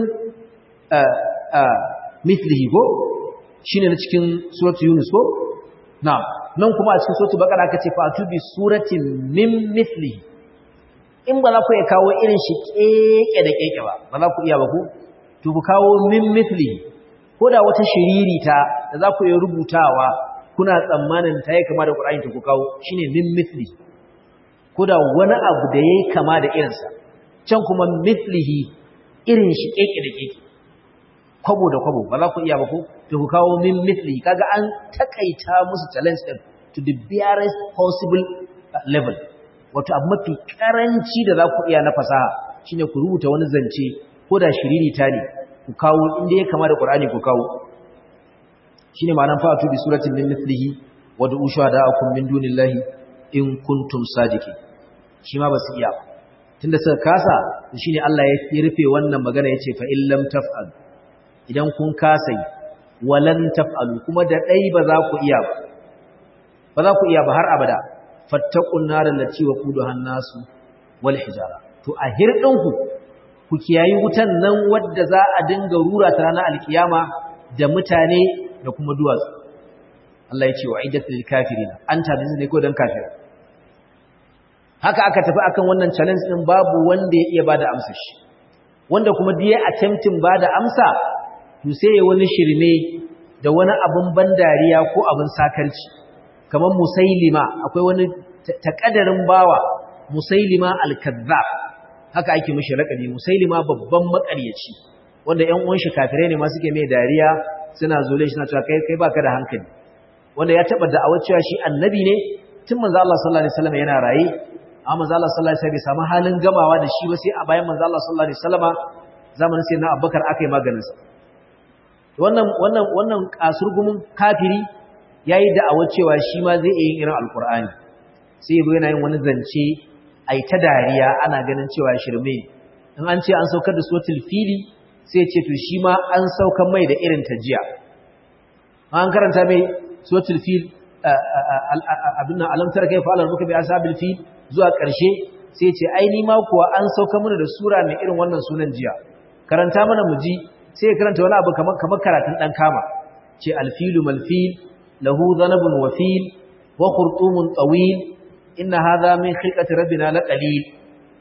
mithlihi ko shine na cikin suratul yunus ko na'am nan kuma a cikin suratul baqara aka ce fa'tu bi suratin min mithlihi in ba za ku iya kawo irin shi keke da keke ba za ku iya ba ku to ku kawo min mithlihi ko da wata shiririta da za ku iya rubutawa kuna tsammanin ta yi kama da Qur'ani ta ku kawo shine min mithlihi ko da wani abu da yayi kama da irinsa can kuma mithlihi irin shi keke da keke kwabo da kwabo ba za ku iya ba ku to ku kawo min mithlihi kaga an takaita musu challenge din to the barest possible level wato abu mafi karanci da za ku iya na fasaha shine ku rubuta wani zance ko da shiririta ne ku kawo inda ya kama da Qur'ani ku kawo shine ma'anar fa'atu bi suratin min mithlihi wad'u shuhada'akum min dunillahi in kuntum sadiqin shi ma ba su iya ba tunda suka kasa shine Allah ya rufe wannan magana yace fa in lam taf'al idan kun kasa walan taf'alu kuma da dai ba za ku iya ba za ku iya ba har abada fattaqun nar allati waquduha an-nasu wal hijara to a hirdinku ku kiyayi wutan nan wadda za a dinga rura ta ranar alkiyama da mutane da kuma duwatsu Allah ya ce wa'idatul lil kafirin an tabi ne ko dan kafir haka aka tafi akan wannan challenge din babu wanda ya iya bada amsa shi wanda kuma da ya attempting bada amsa to sai ya wani shirme da wani abun bandariya ko abun sakarci kamar musailima akwai wani takaddarin bawa musailima al-kazzab haka ake mishi lakabi musailima babban makaryaci wanda ƴan uwan shi kafirai ne ma suke mai dariya suna zole shi na cewa kai baka da hankali wanda ya taba da'awar cewa shi annabi ne tun manzo Allah sallallahu alaihi wasallam yana raye amma manzo Allah sallallahu alaihi wasallam bai samu halin gamawa da shi ba sai a bayan manzo Allah sallallahu alaihi wasallam zamanin sai na Abubakar akai maganin sa wannan kasurgumin kafiri yayi da'awar cewa shi ma zai yi irin alqur'ani sai yazo yana yin wani zance ai ta dariya ana ganin cewa shirme in an ce an saukar da suratul fili sai ce to shi ma an saukar mai da irin tajiya an karanta mai suratul fil abinna alam tara kayfa ala rabbuka bi ashabil fil zuwa ƙarshe sai ce ai ni ma kuwa an saukar mana da sura mai irin wannan sunan jiya karanta mana mu ji sai karanta wani abu kamar karatun dan kama ce alfilu malfil lahu dhanabun wa fil wa khurtumun tawil inna hadha min khilqati rabbina laqalil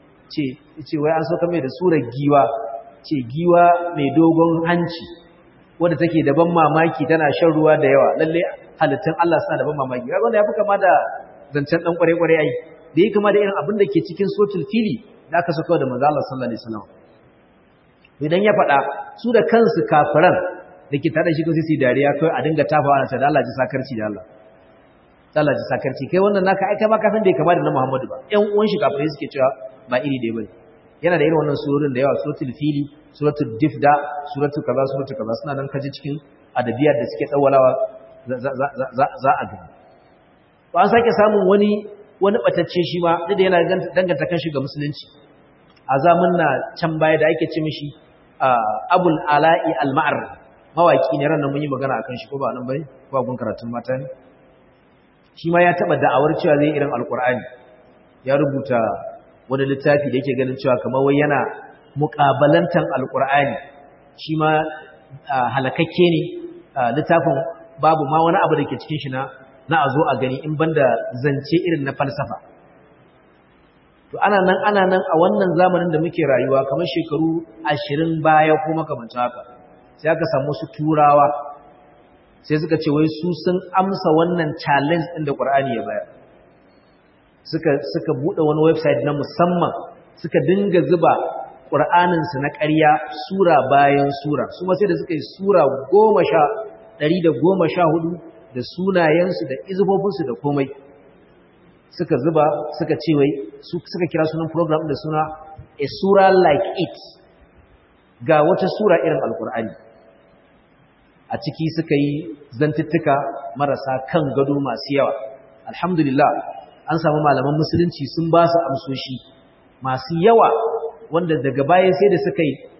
ce wai an saukar mai da surar giwa ce giwa mai dogon hanci wanda take da ban mamaki tana shan ruwa da yawa lalle halittun Allah suna da ban mamaki kaga wanda yafi kama da zancen dan kware ai da yake kama da irin abin da ke cikin suratul fili da aka saka da manzo Allah sallallahu alaihi wasallam idan ya faɗa su da kansu kafiran da ke tare da shi ko sai su dariya kai a dinga tafawa na ta da Allah ji sakarci da Allah Allah ji sakarci kai wannan naka ai kai ma kafin da ya kama da na Muhammadu ba ƴan uwan shi kafirai suke cewa ba iri dai bane yana da irin wannan surorin da yawa suratul fili suratul difda suratul kaza suna nan kaji cikin adabiyar da suke tsawalawa za a gani ba an sake samun wani batacce shi ma da yana danganta kanshi ga musulunci a zamanna can baya da ake ce mishi abul ala'i al-ma'ar mawaki ne ran nan mun yi magana akan shi ko ba nan bane ko gun karatun mata ne shi ma ya taba da'awar cewa zai irin alqur'ani ya rubuta wani littafi da yake ganin cewa kamar wai yana muƙabalantan alqur'ani shi ma halakakke ne littafin babu ma wani abu da ke cikin shi na a zo a gani in banda zance irin na falsafa to ana nan a wannan zamanin da muke rayuwa kamar shekaru 20 baya ko makamancin haka sai aka samu su turawa sai suka ce wai su sun amsa wannan challenge din da Qur'ani ya bayar suka bude wani website na musamman suka dinga zuba Qur'anin su na ƙarya sura bayan sura su ma sai da suka yi sura 114 da sunayensu da izubofinsu da komai suka zuba suka ce wai suka kira sunan program da suna a sura like it ga wata sura irin alkur'ani a ciki suka yi zantuttuka marasa kan gado masu yawa alhamdulillah an samu malaman musulunci sun ba su amsoshi masu yawa wanda daga baya sai da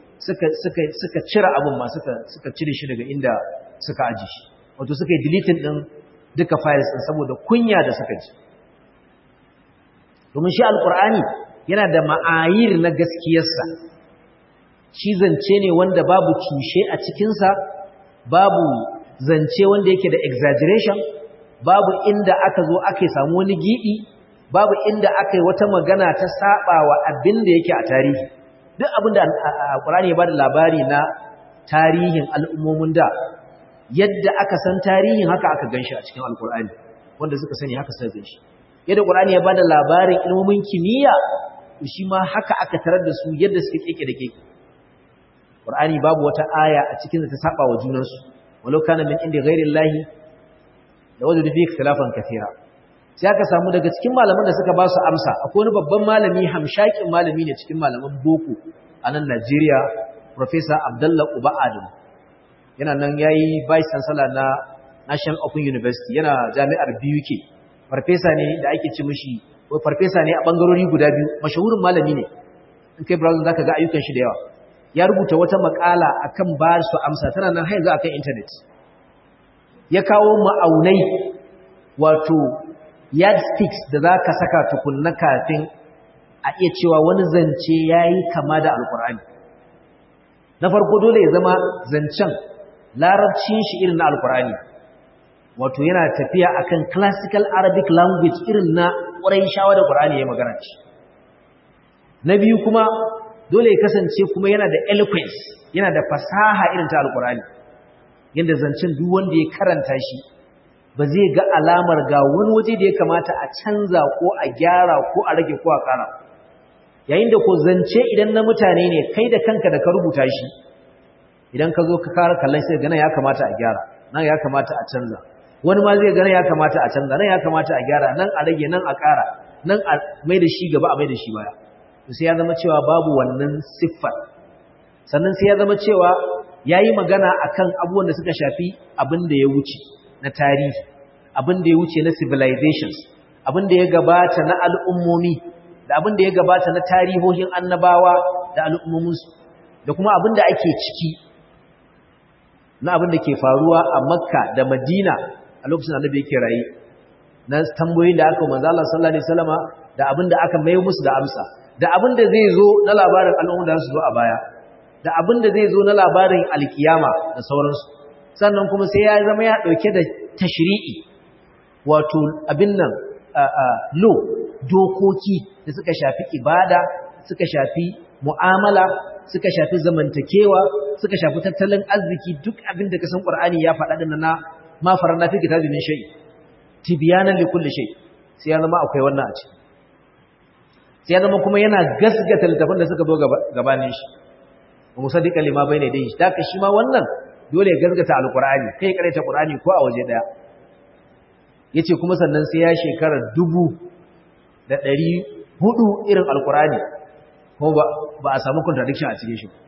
suka cire abin ma suka cire shi daga inda suka aji shi wato suka yi deleting din duka files din saboda kunya da suka ji domin shi alkur'ani yana da ma'ayir na gaskiyarsa shi zance ne wanda babu cushe a cikinsa babu zance wanda yake da exaggeration babu inda aka zo aka samu wani gibi babu inda aka yi wata magana ta sabawa abin da yake a tarihi duk abin da alkur'ani ya bada labari na tarihin al'ummomin da yadda aka san tarihin haka aka ganshi a cikin alkur'ani wanda suka sani haka suka ganshi yadda Qur'ani ya bada labarin ilmomin kimiyya shi ma haka aka tarar da su yadda suka keke da keke Qur'ani babu wata aya a cikin da ta saba wa junansu walau kana min inda ghairillahi la wajadu fi ikhtilafan kathira sai aka samu daga cikin malaman da suka ba su amsa akwai wani babban malami hamshakin malami ne cikin malaman boko a nan Najeriya Professor Abdullah Uba Adam yana nan yayi vice chancellor na National Open University yana jami'ar BUK farfesa ne da ake ci mishi ko farfesa ne a bangarori guda biyu mashahurin malami ne in kai browser zaka ga ayyukan shi da yawa ya rubuta wata makala akan ba su amsa tana nan har yanzu akan internet ya kawo ma'aunai wato yardsticks da zaka saka tukunna kafin a iya cewa wani zance yayi kama da alqur'ani na farko dole ya zama zancen larabcin shi irin na alqur'ani wato yana tafiya akan classical Arabic language irin na Qurayshawa da Qur'ani ya magana ce. Na biyu kuma dole ya kasance kuma yana da eloquence, yana da fasaha irin ta Al-Qur'ani. Yanda zancen duk wanda ya karanta shi ba zai ga alamar ga wani waje da ya kamata a canza ko a gyara ko a rage ko a ƙara. Yayin da ko zance idan na mutane ne kai da kanka da ka rubuta shi idan ka zo ka kara kallon sai ga nan ya kamata a gyara, nan ya kamata a canza. Wani ma zai gane ya kamata a canza nan ya kamata a gyara nan a rage nan a ƙara nan a mai da shi gaba a mai da shi baya to sai ya zama cewa babu wannan siffar sannan sai ya zama cewa yayi magana akan abubuwan da suka shafi abin da ya wuce na tarihi abin da ya wuce na civilizations abin da ya gabata na al'ummomi da abin da ya gabata na tarihohin annabawa da al'ummominsu da kuma abin da ake ciki na abin da ke faruwa a Makka da Madina a lokacin annabi yake raye na tambayoyin da aka manzo Allah sallallahu alaihi wasallama da abin da aka mai musu da amsa da abin da zai zo na labarin al'umma da su zo a baya da abin da zai zo na labarin alkiyama da sauransu sannan kuma sai ya zama ya dauke da tashri'i wato abin nan dokoki da suka shafi ibada suka shafi mu'amala suka shafi zamantakewa suka shafi tattalin arziki duk abin da kasan Qur'ani ya faɗa din na ma farana fi kitabi min shay tibyanan li kulli shay sai ya zama akwai wannan a ciki sai ya zama kuma yana gasgata littafin da suka zo gabanin shi musaddiqan lima bayna yadayhi da ka shi ma wannan dole ya gasgata alqur'ani kai karanta qur'ani ko a waje daya yace kuma sannan sai ya shekara 1400 irin alqur'ani ko ba a samu contradiction a cikin shi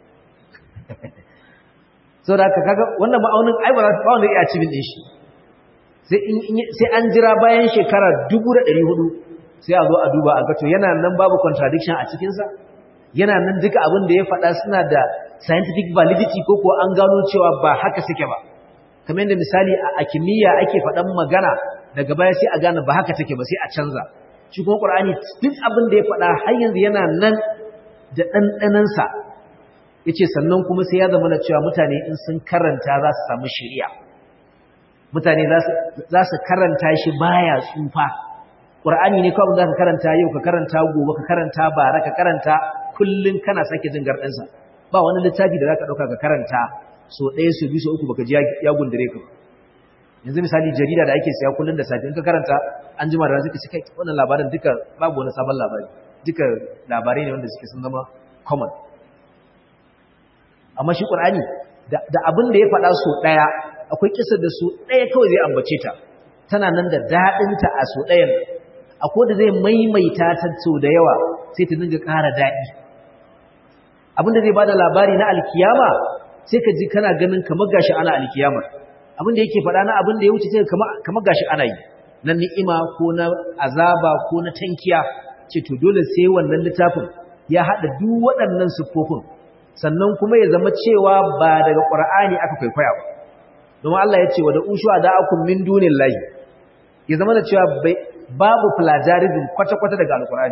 so da kaga wannan ma'aunin ai ba wanda ya ci bin din shi sai an jira bayan shekara 1400 sai a zo a duba a ga to yana nan babu contradiction a cikin sa yana nan duka abin da ya faɗa suna da scientific validity ko kuwa an gano cewa ba haka suke ba kamar yadda misali a kimiyya ake faɗan magana daga baya sai a gane ba haka take ba sai a canza shi kuma Qur'ani duk abin da ya faɗa har yanzu yana nan da ɗanɗanansa ya ce sannan kuma sai ya zama na cewa mutane in sun karanta za su samu shari'a mutane za su karanta shi baya tsufa ƙur'ani ne kawai za ka karanta yau ka karanta gobe ka karanta bara ka karanta kullum kana sake jin garɗinsa ba wani littafi da za ka ɗauka ka karanta so ɗaya so biyu so uku baka ji ya gundure ka yanzu misali jarida da ake siya kullum da safe in ka karanta an jima da suka ci kai wannan labarin duka babu wani sabon labari duka labarai ne wanda suke sun zama common amma shi Qur'ani da abin da ya faɗa so ɗaya akwai kisar da so ɗaya kawai zai ambace ta tana nan da daɗinta a so ɗayan akwai da zai maimaita ta so da yawa sai ta dinga ƙara daɗi abin da zai bada labari na alkiyama sai ka ji kana ganin kamar gashi ana alkiyamar abin da yake faɗa na abin da ya wuce sai kamar gashi ana yi na ni'ima ko na azaba ko na tankiya ce to dole sai wannan littafin ya haɗa duk waɗannan siffofin sannan kuma ya zama cewa ba daga Qur'ani aka kwaikwaya ba don Allah ya ce wa da ushu ada'akum min dunillahi ya zama da cewa babu plagiarism kwata-kwata daga alqur'ani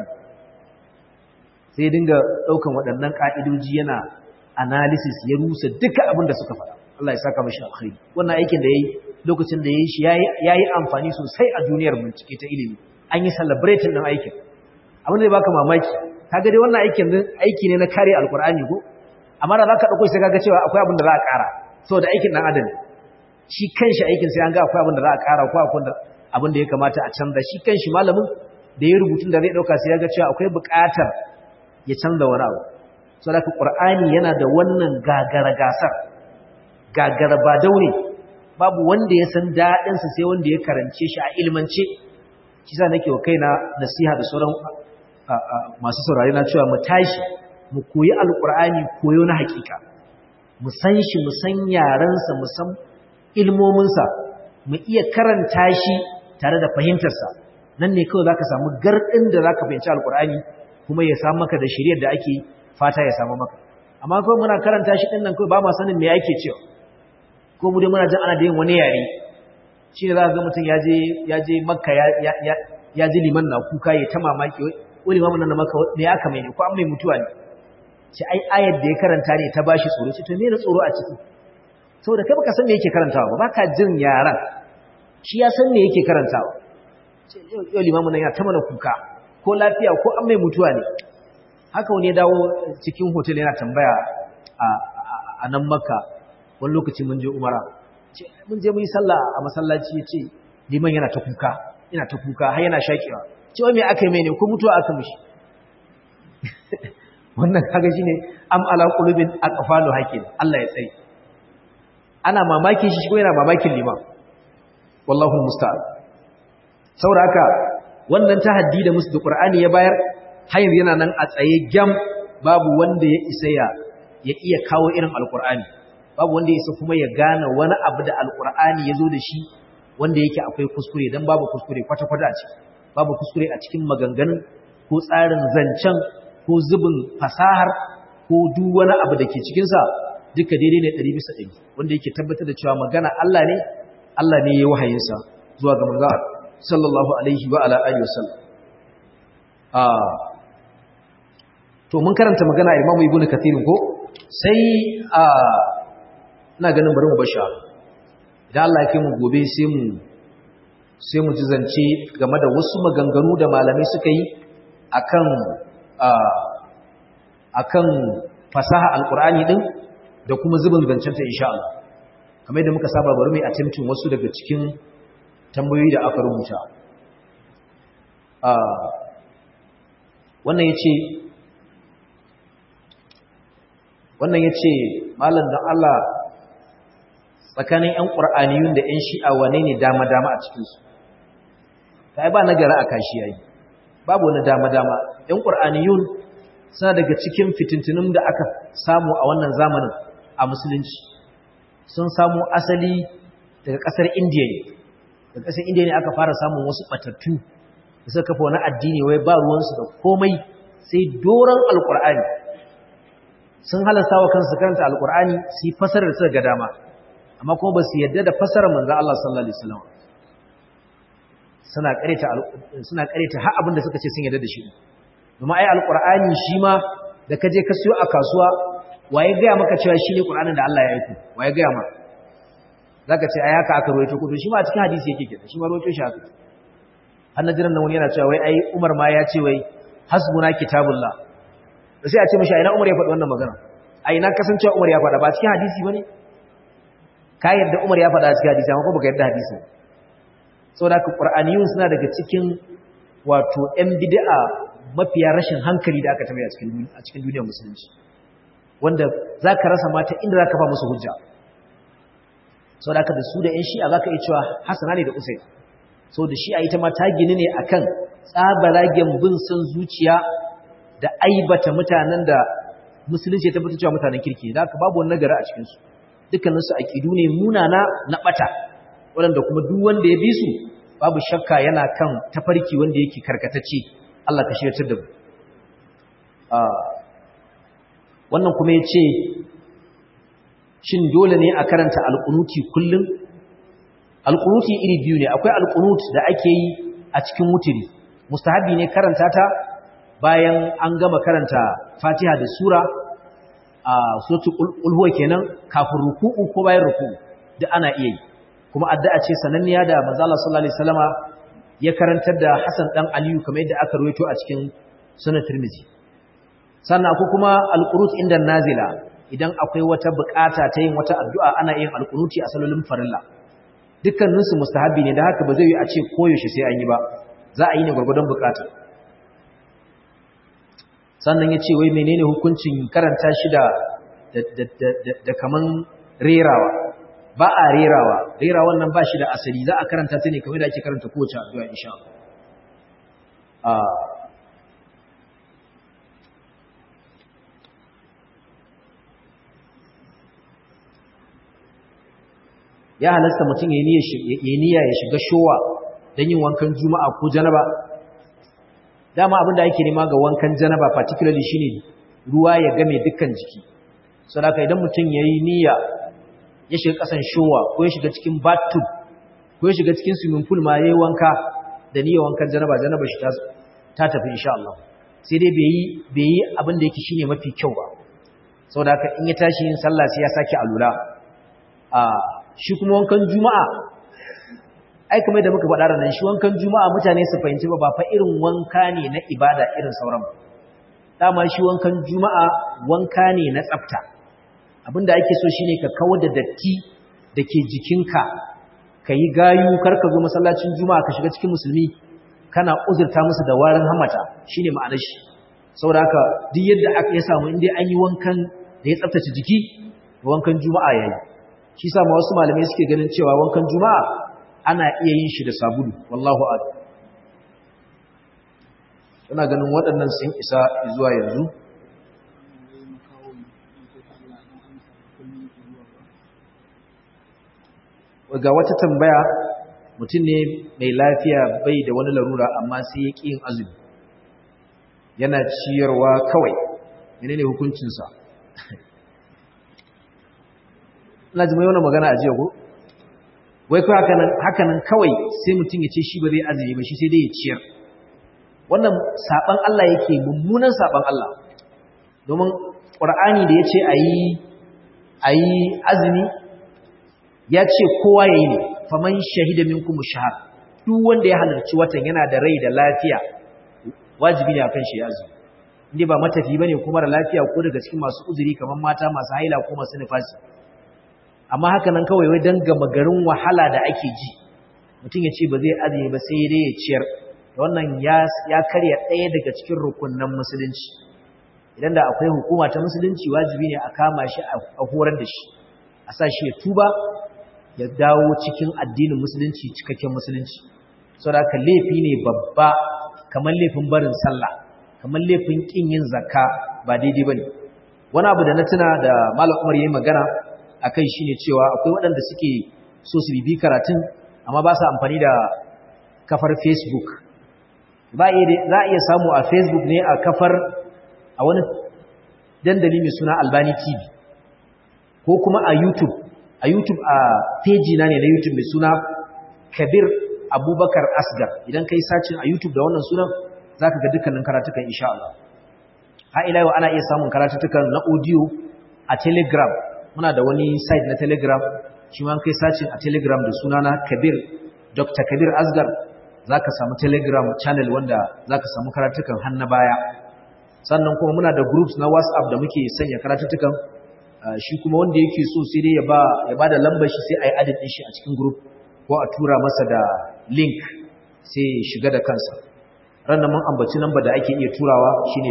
sai dinga daukan waɗannan ka'idoji yana analysis ya rusa duka abin da suka faɗa Allah ya saka mashi alkhairi wannan aikin da yayi lokacin da yayi shi yayi amfani sosai a duniyar bincike ta ilimi an yi celebrating din aikin abin da ya baka mamaki kaga dai wannan aikin aiki ne na kare alqur'ani ko amma da zaka dauko sai kaga cewa akwai abin da za a ƙara saboda aikin dan adam shi kanshi aikin sai an ga akwai abin da za a ƙara ko akwai abin da ya kamata a canza shi kanshi malamin da ya rubutun da zai dauka sai ya ga cewa akwai buƙatar ya canza wani abu saboda Qur'ani yana da wannan gagara gasar gagara ba daure babu wanda ya san dadin sa sai wanda ya karance shi a ilmance shi sa nake wa kaina nasiha da sauran masu saurare na cewa mu tashi mu koyi alqur'ani koyo na hakika mu san shi mu san yaran sa mu san ilmomin sa mu iya karanta shi tare da fahimtar sa nan ne kawai zaka samu gardin da zaka fahimci alqur'ani kuma ya samu maka da shiriyar da ake fata ya samu maka amma kawai muna karanta shi din nan kawai ba ma sanin me yake cewa ko mu dai muna jin ana da yin wani yare shi ne za ka ga mutum ya je makka ya ji liman na kuka ya ta mamaki wani limamin nan na makka ne aka mai ne ko an mai mutuwa ne ce ai ayar da ya karanta ne ta bashi tsoro ce to me na tsoro a ciki saboda kai baka san me yake karantawa ba baka jin yaran shi ya san me yake karantawa ce yau limamin nan ya ta mana kuka ko lafiya ko an mai mutuwa ne haka wani ya dawo cikin hotel yana tambaya a nan makka wani lokaci mun je umara mun je mun yi sallah a masallaci ya ce liman yana ta kuka har yana shaƙewa ce wai me aka yi mai ne ko mutuwa aka mishi wannan kaga shine am ala qulubin aqfalu hakin Allah ya tsare ana mamakin shi ko yana mamakin liman wallahu musta'an saboda haka wannan tahaddi da musu da Qur'ani ya bayar har yana nan a tsaye gam babu wanda ya isa ya iya kawo irin alqur'ani babu wanda ya isa kuma ya gane wani abu da alqur'ani yazo da shi wanda yake akwai kuskure dan babu kuskure kwata-kwata a ciki babu kuskure a cikin maganganun ko tsarin zancen ko zubin fasahar ko duk wani abu da ke cikin sa duka daidai ne 100% wanda yake tabbatar da cewa magana Allah ne ya wahayin sa zuwa ga manzo sallallahu alaihi wa ala alihi wasallam to mun karanta magana Imam Ibn Kathir ko sai ina ganin bari mu basha idan Allah ya kai mu gobe sai mu ji zance game da wasu maganganu da malamai suka yi akan fasaha alqur'ani din da kuma zubin zancenta insha Allah kamar yadda muka saba bari mu attempting wasu daga cikin tambayoyi da aka rubuta wannan yace malam dan Allah tsakanin ƴan qur'aniyun da ƴan shi'a wane ne dama a cikin su kai ba nagara a kashi yayi babu wani dama ƴan qur'aniyun suna daga cikin fitintunun da aka samu a wannan zamanin a musulunci sun samu asali daga kasar Indiya ne daga kasar Indiya ne aka fara samun wasu batattu da suka kafa wani addini wai ba ruwansu da komai sai doron alqur'ani sun halasta wa kansu karanta alqur'ani su yi fasarar su ga dama amma kuma ba su yadda da fasarar manzo Allah sallallahu alaihi wasallam suna kareta har abin da suka ce sun yadda da shi domin ai alqur'ani shi ma da kaje ka siyo a kasuwa waye ga maka cewa shi ne qur'anin da Allah ya aika waye ga ma zaka ce ai haka aka rawaito ko to shi ma a cikin hadisi yake kenan shi ma rawaito shi haka annajiran nan wani yana cewa wai ai Umar ma ya ce wai hasbuna kitabullah sai a ce mishi ai na Umar ya faɗi wannan magana ai na kasancewa Umar ya faɗa ba cikin hadisi bane ka yarda Umar ya faɗa a cikin hadisi amma ko baka yarda hadisi saboda ka qur'aniyun suna daga cikin wato ɗan bid'a mafiya rashin hankali da aka taɓa a cikin duniyar musulunci wanda za ka rasa mata inda za ka ba musu hujja sau da aka da su da ‘yan shi'a za ka iya cewa hasana ne da usai sau da shi'a ita ma ta gini ne a kan tsabaragen bin son zuciya da aibata mutanen da musulunci ya tabbatar cewa mutanen kirki da aka babu wani nagari a cikinsu dukkaninsu aƙidu ne munana na ɓata waɗanda kuma duk wanda ya bi su babu shakka yana kan tafarki wanda yake karkatacce Allah ka shirya da mu wannan kuma ya ce shin dole ne a karanta alƙunuti kullum alƙunuti iri biyu ne akwai alƙunut da ake yi a cikin wutiri mustahabi ne karanta ta bayan an gama karanta fatiha da sura a suratul ulhuwa kenan kafin ruku'u ko bayan ruku'u duk ana iya yi kuma addu'a ce sananniya da manzo Allah sallallahu alaihi wasallama ya karantar da Hassan dan Aliyu kamar yadda aka rawaito a cikin sunan Tirmidhi sannan akwai kuma alqunut inda nazila idan akwai wata bukata ta yin wata addu'a ana yin alqunuti a salolin farilla dukkanin su mustahabi ne da haka ba zai yi a ce koyaushe sai an yi ba za a yi ne gurgurdan bukata sannan yace wai menene hukuncin karanta shi da kaman rerawa ba a rerawan nan ba shi da asali za a karanta ta ne kamar da ake karanta kowace addu'a insha Allah ya halasta mutum ya niyya ya shiga showa don yin wankan juma'a ko janaba dama abinda ake nema ga wankan janaba particularly shine ruwa ya game dukkan jiki saboda idan mutum yayi niyya ya shiga kasan showa ko ya shiga cikin bathtub ko ya shiga cikin swimming pool ma yayi wanka da niyyar wankan janaba shi ta tafi insha Allah sai dai bai yi abin da yake shine mafi kyau ba saboda haka in ya tashi yin sallah sai ya saki alula shi kuma wankan juma'a ai kamar da muka faɗa ranan shi wankan juma'a mutane su fahimci ba fa irin wanka ne na ibada irin sauran dama shi wankan juma'a wanka ne na tsafta abinda ake so shine ka kawar da datti dake jikinka kai gayu karka zo masallacin juma'a ka shiga cikin musulmi kana uzurta musu da warin hamata shine ma'anar shi saboda haka duk yadda aka ya samu indai an yi wankan da ya tsaftace jiki wankan juma'a yayi shi sa ma wasu malamai suke ganin cewa wankan juma'a ana iya yin shi da sabulu wallahu a'lam ina ganin waɗannan sun isa zuwa yanzu ga wata tambaya mutum ne mai lafiya bai da wani larura amma sai ya ƙi yin azumi yana ciyarwa kawai menene hukuncinsa ina ji mai wani magana a jiya ko wai ko hakanan kawai sai mutum ya ce shi ba zai azumi ba shi sai dai ya ciyar wannan saban Allah yake mummunan saban Allah domin Qur'ani da yace ayi azumi ya ce kowa yayi ne faman shahida minkum shahar duk wanda ya halarci watan yana da rai da lafiya wajibi ne akan shi azumi inda ba matafi bane ko mara lafiya ko daga cikin masu uzuri kamar mata masu haila ko masu nifasi. Amma haka nan kawai wai dan gama garin wahala da ake ji mutum ya ce ba zai azumi ba sai dai ya ciyar, wannan ya karya ɗaya daga cikin rukunnan musulunci. Idan da akwai hukuma ta musulunci wajibi ne a kama shi a horar da shi, a sa shi ya tuba ya dawo cikin addinin musulunci, cikakken musulunci. Saboda haka laifi ne babba, kamar laifin barin sallah, kamar laifin kin yin zakka ba daidai bane. Wani abu da na tuna da Malam Umar yayin magana akai shine cewa akwai waɗanda suke so su bibi karatun amma ba su amfani da kafar Facebook. Za a iya samu a Facebook ne a wani dandali mai suna Albani TV, ko kuma a YouTube a page na ne na YouTube mai suna Kabir Abubakar Asgar. Idan kai sacin a YouTube da wannan sunan zaka ga dukkanin karatukan insha Allah. Ha ila yau ana iya samun karatukan na audio a Telegram. Muna da wani site na Telegram, shi ma kai sacin a Telegram da sunana Dr. Kabir Asgar, zaka samu Telegram channel wanda zaka samu karatukan har na baya. Sannan kuma muna da groups na WhatsApp da muke sanya karatukan, shi kuma wanda yake so sai dai ya ba da lambar shi sai a yi adin ɗin shi a cikin group ko a tura masa da link sai shiga da kansa. Ranar mun ambaci lambar da ake iya turawa shine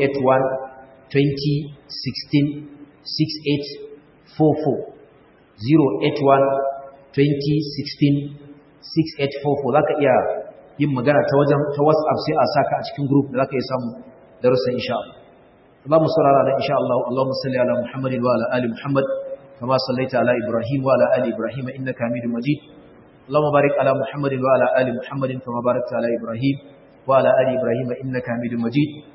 081-2016-6844 081-2016-6844. za ka iya yin magana ta WhatsApp sai a saka a cikin group da za ka iya samu darussan insha Allah. اللهم صل على إن شاء الله اللهم صل على محمد وعلى آل محمد كما صليت على إبراهيم وعلى آل إبراهيم إنك حميد مجيد. اللهم بارك على محمد وعلى آل محمد كما باركت على إبراهيم وعلى آل إبراهيم إنك حميد مجيد.